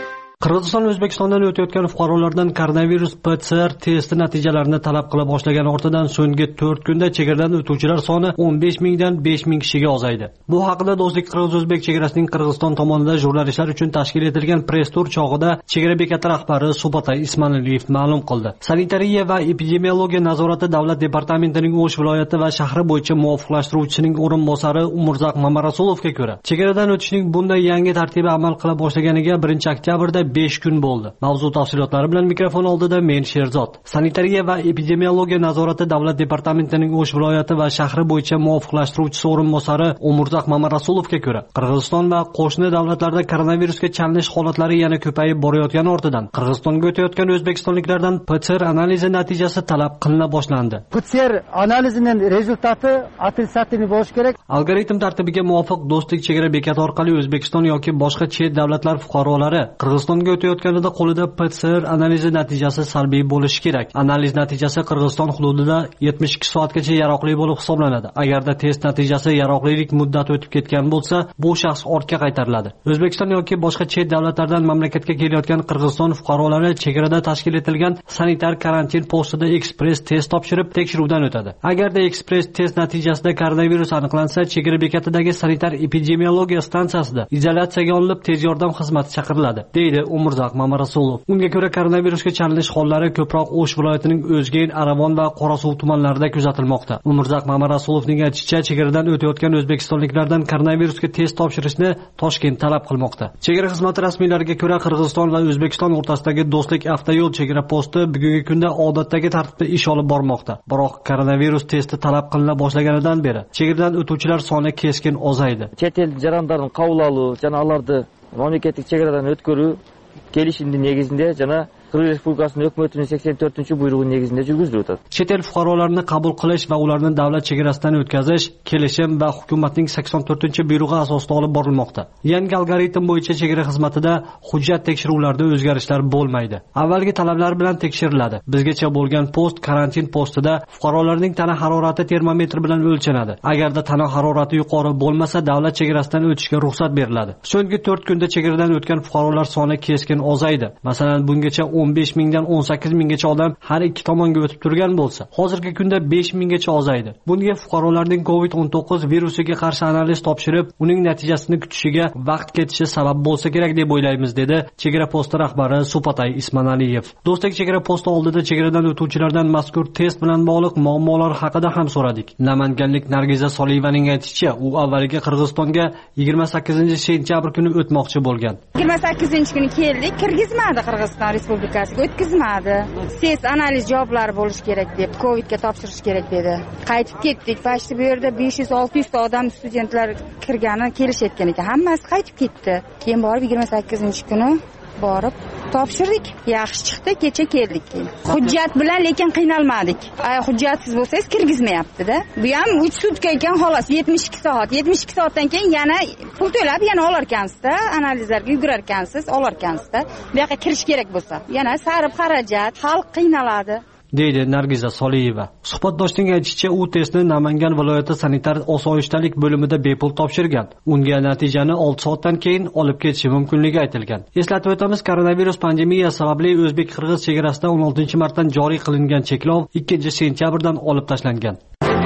Qirg'iziston O'zbekistondan o'tayotgan fuqarolardan koronavirus P C R testi natijalarini talab qila boshlagan ortidan so'nggi to'rt kunda chegaradan o'tuvchilar soni o'n besh mingdan besh ming kishiga ozaydi. Bu haqida Do'stlik Qirg'iz-O'zbek chegarasining Qirg'iziston tomonidan jurnalistlar uchun tashkil etilgan press tur chog'ida chegara bekati rahbari Subatay Ismanaliyev ma'lum qildi. Sanitariya va epidemiologiya nazorati davlat departamentining O'sh viloyati va shahri bo'yicha muvofiqlashtiruvchisining o'rinbosari Umurzoq Mamarasulovga ko'ra, chegaradan o'tishning bunday yangi tartibi amal qila boshlaganiga birinchi oktyabrda besh kun bo'ldi. Mavzu tafsilotlari bilan mikrofon oldida men Sherzod. Sanitariya va epidemiologiya nazorati davlat departamentining O'sh viloyati va shahri bo'yicha muvofiqlashtiruvchisi o'rinbosari Umurzoq Mamarasulovga ko'ra, Qirg'iziston va qo'shni davlatlarda koronavirusga chalinish holatlari yana ko'payib borayotgani ortidan Qirg'izistonga o'tayotgan o'zbekistonliklardan P C R analizi natijasi talab qilina boshlandi. P C R analizining rezultati отрицательный bo'lishi kerak. Algoritm tartibiga muvofiq Do'stlik chegara bekati orqali O'zbekiston yoki boshqa chet davlatlar fuqarolari Qirg'izistonga o'tayotganida qo'lida P C R analizi natijasi salbiy bo'lishi kerak. Analiz natijasi Qirg'iziston hududida yetmish ikki soatgacha yaroqli bo'lib hisoblanadi. Agarda test natijasi yaroqlilik muddati o'tib ketgan bo'lsa, bu shaxs ortga qaytariladi. O'zbekiston yoki boshqa chet davlatlardan mamlakatga kelayotgan Qirg'iziston fuqarolari chegarada tashkil etilgan sanitar karantin postida ekspress test topshirib tekshiruvdan o'tadi. Agarda ekspress test natijasida koronavirus aniqlansa, chegara bekatidagi sanitar epidemiologiya stansiyasida izolyatsiyaga olinib tez yordam xizmati chaqiriladi, deydi Umurzoq Mamarasulov. Unga ko'ra koronavirusga chalinish hollari ko'proq O'sh viloyatining O'zgen, Aravon va Qorasuv tumanlarida kuzatilmoqda. Umurzoq Mamarasulovning aytishicha, chegaradan o'tayotgan o'zbekistonliklardan koronavirusga test topshirishni Toshkent talab qilmoqda. Chegara xizmati rasmiylariga ko'ra, Qirg'iziston va O'zbekiston o'rtasidagi Do'stlik avtoyo'l chegara posti bugungi kunda odatdagi tartibda ish olib bormoqda. Biroq koronavirus testi talab qilina boshlaganidan beri chegaradan o'tuvchilar soni keskin ozaydi. Chet el jarandlarini qabul oluv, jana ularni mamlakatlik chegaradan o'tkazish kelishimning negizinde jana Qirg'iz Respublikasining hukumatining sakson to'rtinchi buyrug'i negizida yurgizilib o'tadi. Chet el fuqarolarini qabul qilish va ularni davlat chegarasidan o'tkazish kelishim va hukumatning sakson to'rtinchi buyrug'i asosida olib borilmoqda. Yangi algoritm bo'yicha chegara xizmatida hujjat tekshiruvlarida o'zgarishlar bo'lmaydi. Avvalgi talablar bilan tekshiriladi. Bizgacha bo'lgan post karantin postida fuqarolarning tana harorati termometr bilan o'lchanadi. Agarda tana harorati yuqori bo'lmasa, davlat chegarasidan o'tishga ruxsat beriladi. So'nggi to'rt kunda chegaradan o'tgan fuqarolar soni keskin ozaydi. Masalan, bungacha o'n besh mingdan o'n sakkiz minggacha odam har ikki tomonga o'tib turgan bo'lsa, hozirgi kunda besh minggacha ozaydi. Bunga fuqarolarning covid o'n to'qqiz virusiga qarshi analiz topshirib, uning natijasini kutishiga vaqt ketishi sabab bo'lsa kerak deb o'ylaymiz, dedi chegara posti rahbari Subatay Ismanaliyev. Do'stlik chegara posti oldida chegaradan o'tuvchilardan mazkur test bilan bog'liq muammolar haqida ham so'radik. Namanganlik Nargiza Soliyevaning aytishicha, u avvaliga Qirg'izistonga yigirma sakkizinchi sentyabr kuni o'tmoqchi bo'lgan. yigirma sakkizinchi kuni keldik, kirgizmadi Qirg'iziston Respublikasiga, o'tkazmadi. Test analiz javoblari bo'lishi kerak deb, Covidga topshirish kerak dedi. Qaytib ketdik. Pashti bu yerda besh yuz olti yuz ta odam studentlar kirgani kelishayotgan ekan. Hammasi qaytib ketdi. Keyin borib yigirma sakkizinchi kuni borib topshirdik. Yaxshi chiqdi, kecha keldik. Hujjat bilan lekin qiynalmadik. Ay hujjatsiz bo'lsangiz kirgizmayapti-da. Bu ham uch sutka ekan, xolos yetmish ikki soat. yetmish ikki soatdan keyin yana pul to'lab yana olar ekansiz-da, analizlarga yugurar ekansiz, olar ekansiz-da. Bu yoqqa kirish kerak bo'lsa, yana sarf xarajat, xalq qiynaladi, deydi Nargiza Soliyeva. Suhbatdoshning aytishicha, u testni Namangan viloyati sanitar osoyishtalik bo'limida bepul topshirgan. Unga natijani olti soatdan keyin olib ketishi mumkinligi aytilgan. Eslatib o'tamiz, koronavirus pandemiyasi sababli o'zbek-qirg'iz chegarasida o'n oltinchi martdan joriy qilingan cheklov ikkinchi sentyabrdan olib tashlangan.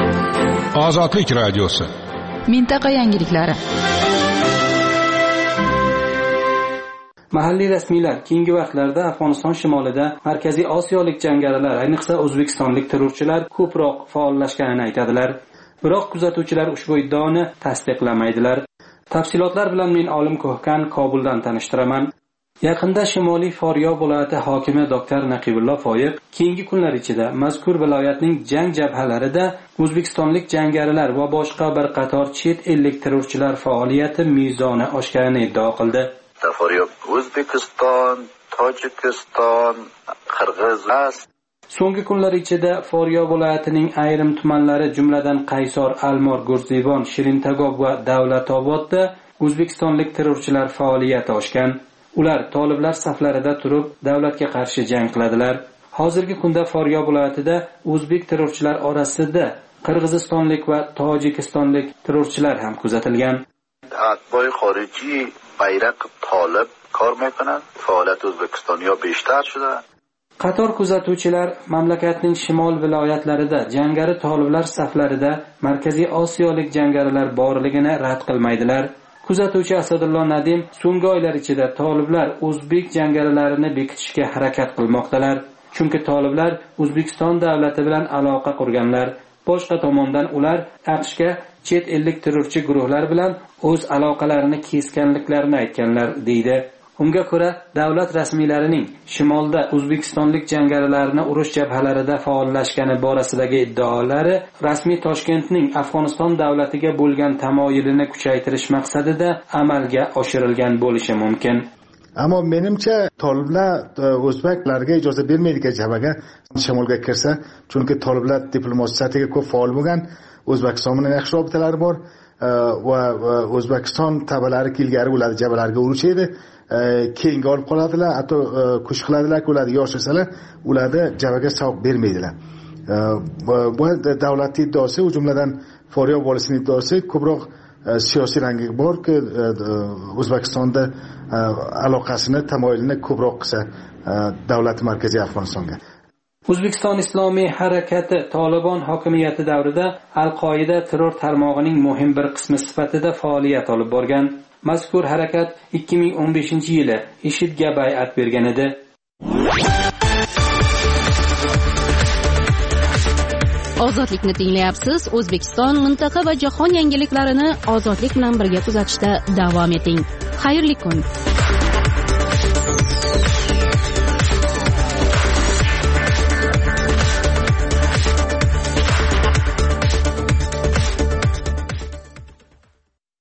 Ozodlik radiosi. Mintaqa yangiliklari. Mahalliy rasmiylar keyingi vaqtlarda Afg'oniston shimolida Markaziy Osiyolik jangarilar, ayniqsa o'zbekistonlik terrorchilar ko'proq faollashganini aytadilar. Biroq kuzatuvchilar ushbu iddaoni tasdiqlamaydilar. Tafsilotlar bilan men Olim Ko'hkan Kobuldan tanishtiraman. Yaqinda Shimoliy Faryob viloyati hokimi doktor Naqibullo Foyiq keyingi kunlar ichida mazkur viloyatning jang jabhalarida o'zbekistonlik jangarilar va boshqa bir qator chet ellik terrorchilar faoliyati mezoni oshganini iddao qildi. Faryob O'zbekiston, Tojikiston, Qirg'iz. So'nggi kunlar ichida Faryob viloyatining ayrim tumanlari, jumladan Qaysor, Almor, Gurzibon, Shirintagob va Davlatobodda o'zbekistonlik terrorchilar faoliyati oshgan. Ular toliblar saflarida turib davlatga qarshi jang qiladilar. Hozirgi kunda Faryob viloyatida o'zbek terrorchilar orasida qirg'izistonlik va tojikistonlik terrorchilar ham kuzatilgan. Atboy xorijiy bayraq tolib کار میکنند. فعالیت o'zbekistonیا بیشتر شده. qator kuzatuvchilar mamlakatning shimol viloyatlarida jangari toliblar saflarida markaziy osiyolik jangarilar borligini rad qilmaydilar. Kuzatuvchi Asadullo Nadim so'nggi oylar ichida toliblar o'zbek jangarilarini bekitishga harakat qilmoqdalar. Chunki toliblar O'zbekiston davlati bilan aloqa qurganlar. Boshqa tomondan ular AQShga chet ellik terrorchi guruhlar bilan o'z aloqalarini kesganliklarini aytganlar deydi. Unga ko'ra, davlat rasmiylarining shimolda o'zbekistonlik jangarilarni urush jabhalarida faollashgani borasidagi iddaolari rasmiy Toshkentning Afg'oniston davlatiga bo'lgan tamoyilini kuchaytirish maqsadida amalga oshirilgan bo'lishi mumkin. Ammo menimcha toliblar o'zbeklarga ijozat bermaydi ki jabhaga shimolga kirsa, chunki toliblar diplomatiyasiga ko'p faol bo'lgan, O'zbekiston bilan yaxshi robitalari bor va O'zbekiston tabalari ilgari bo'ladi, jabhalarga urushadi. Keyinga olib qoladilar, hatto kuch qiladilar-ku, ular yoshirsalar, ularni jabhaga savq bermaydilar. Bu davlatning iddaosi, u jumladan Foryob volisining iddaosi ko'proq siyosiy rangi borki, O'zbekistonda aloqasini, tamoyilini ko'proq qilsa davlat markaziy Afg'onistonga. O'zbekiston Islomiy harakati Tolibon hokimiyati davrida Al-Qoida terror tarmog'ining muhim bir qismi sifatida faoliyat olib borgan. Mazkur harakat ikki ming o'n beshinchi yili IShIDga bay'at bergan edi. Ozodlikni tinglayapsiz. O'zbekiston, mintaqa va jahon yangiliklarini ozodlik bilan birga kuzatishda davom eting. Xayrli kun.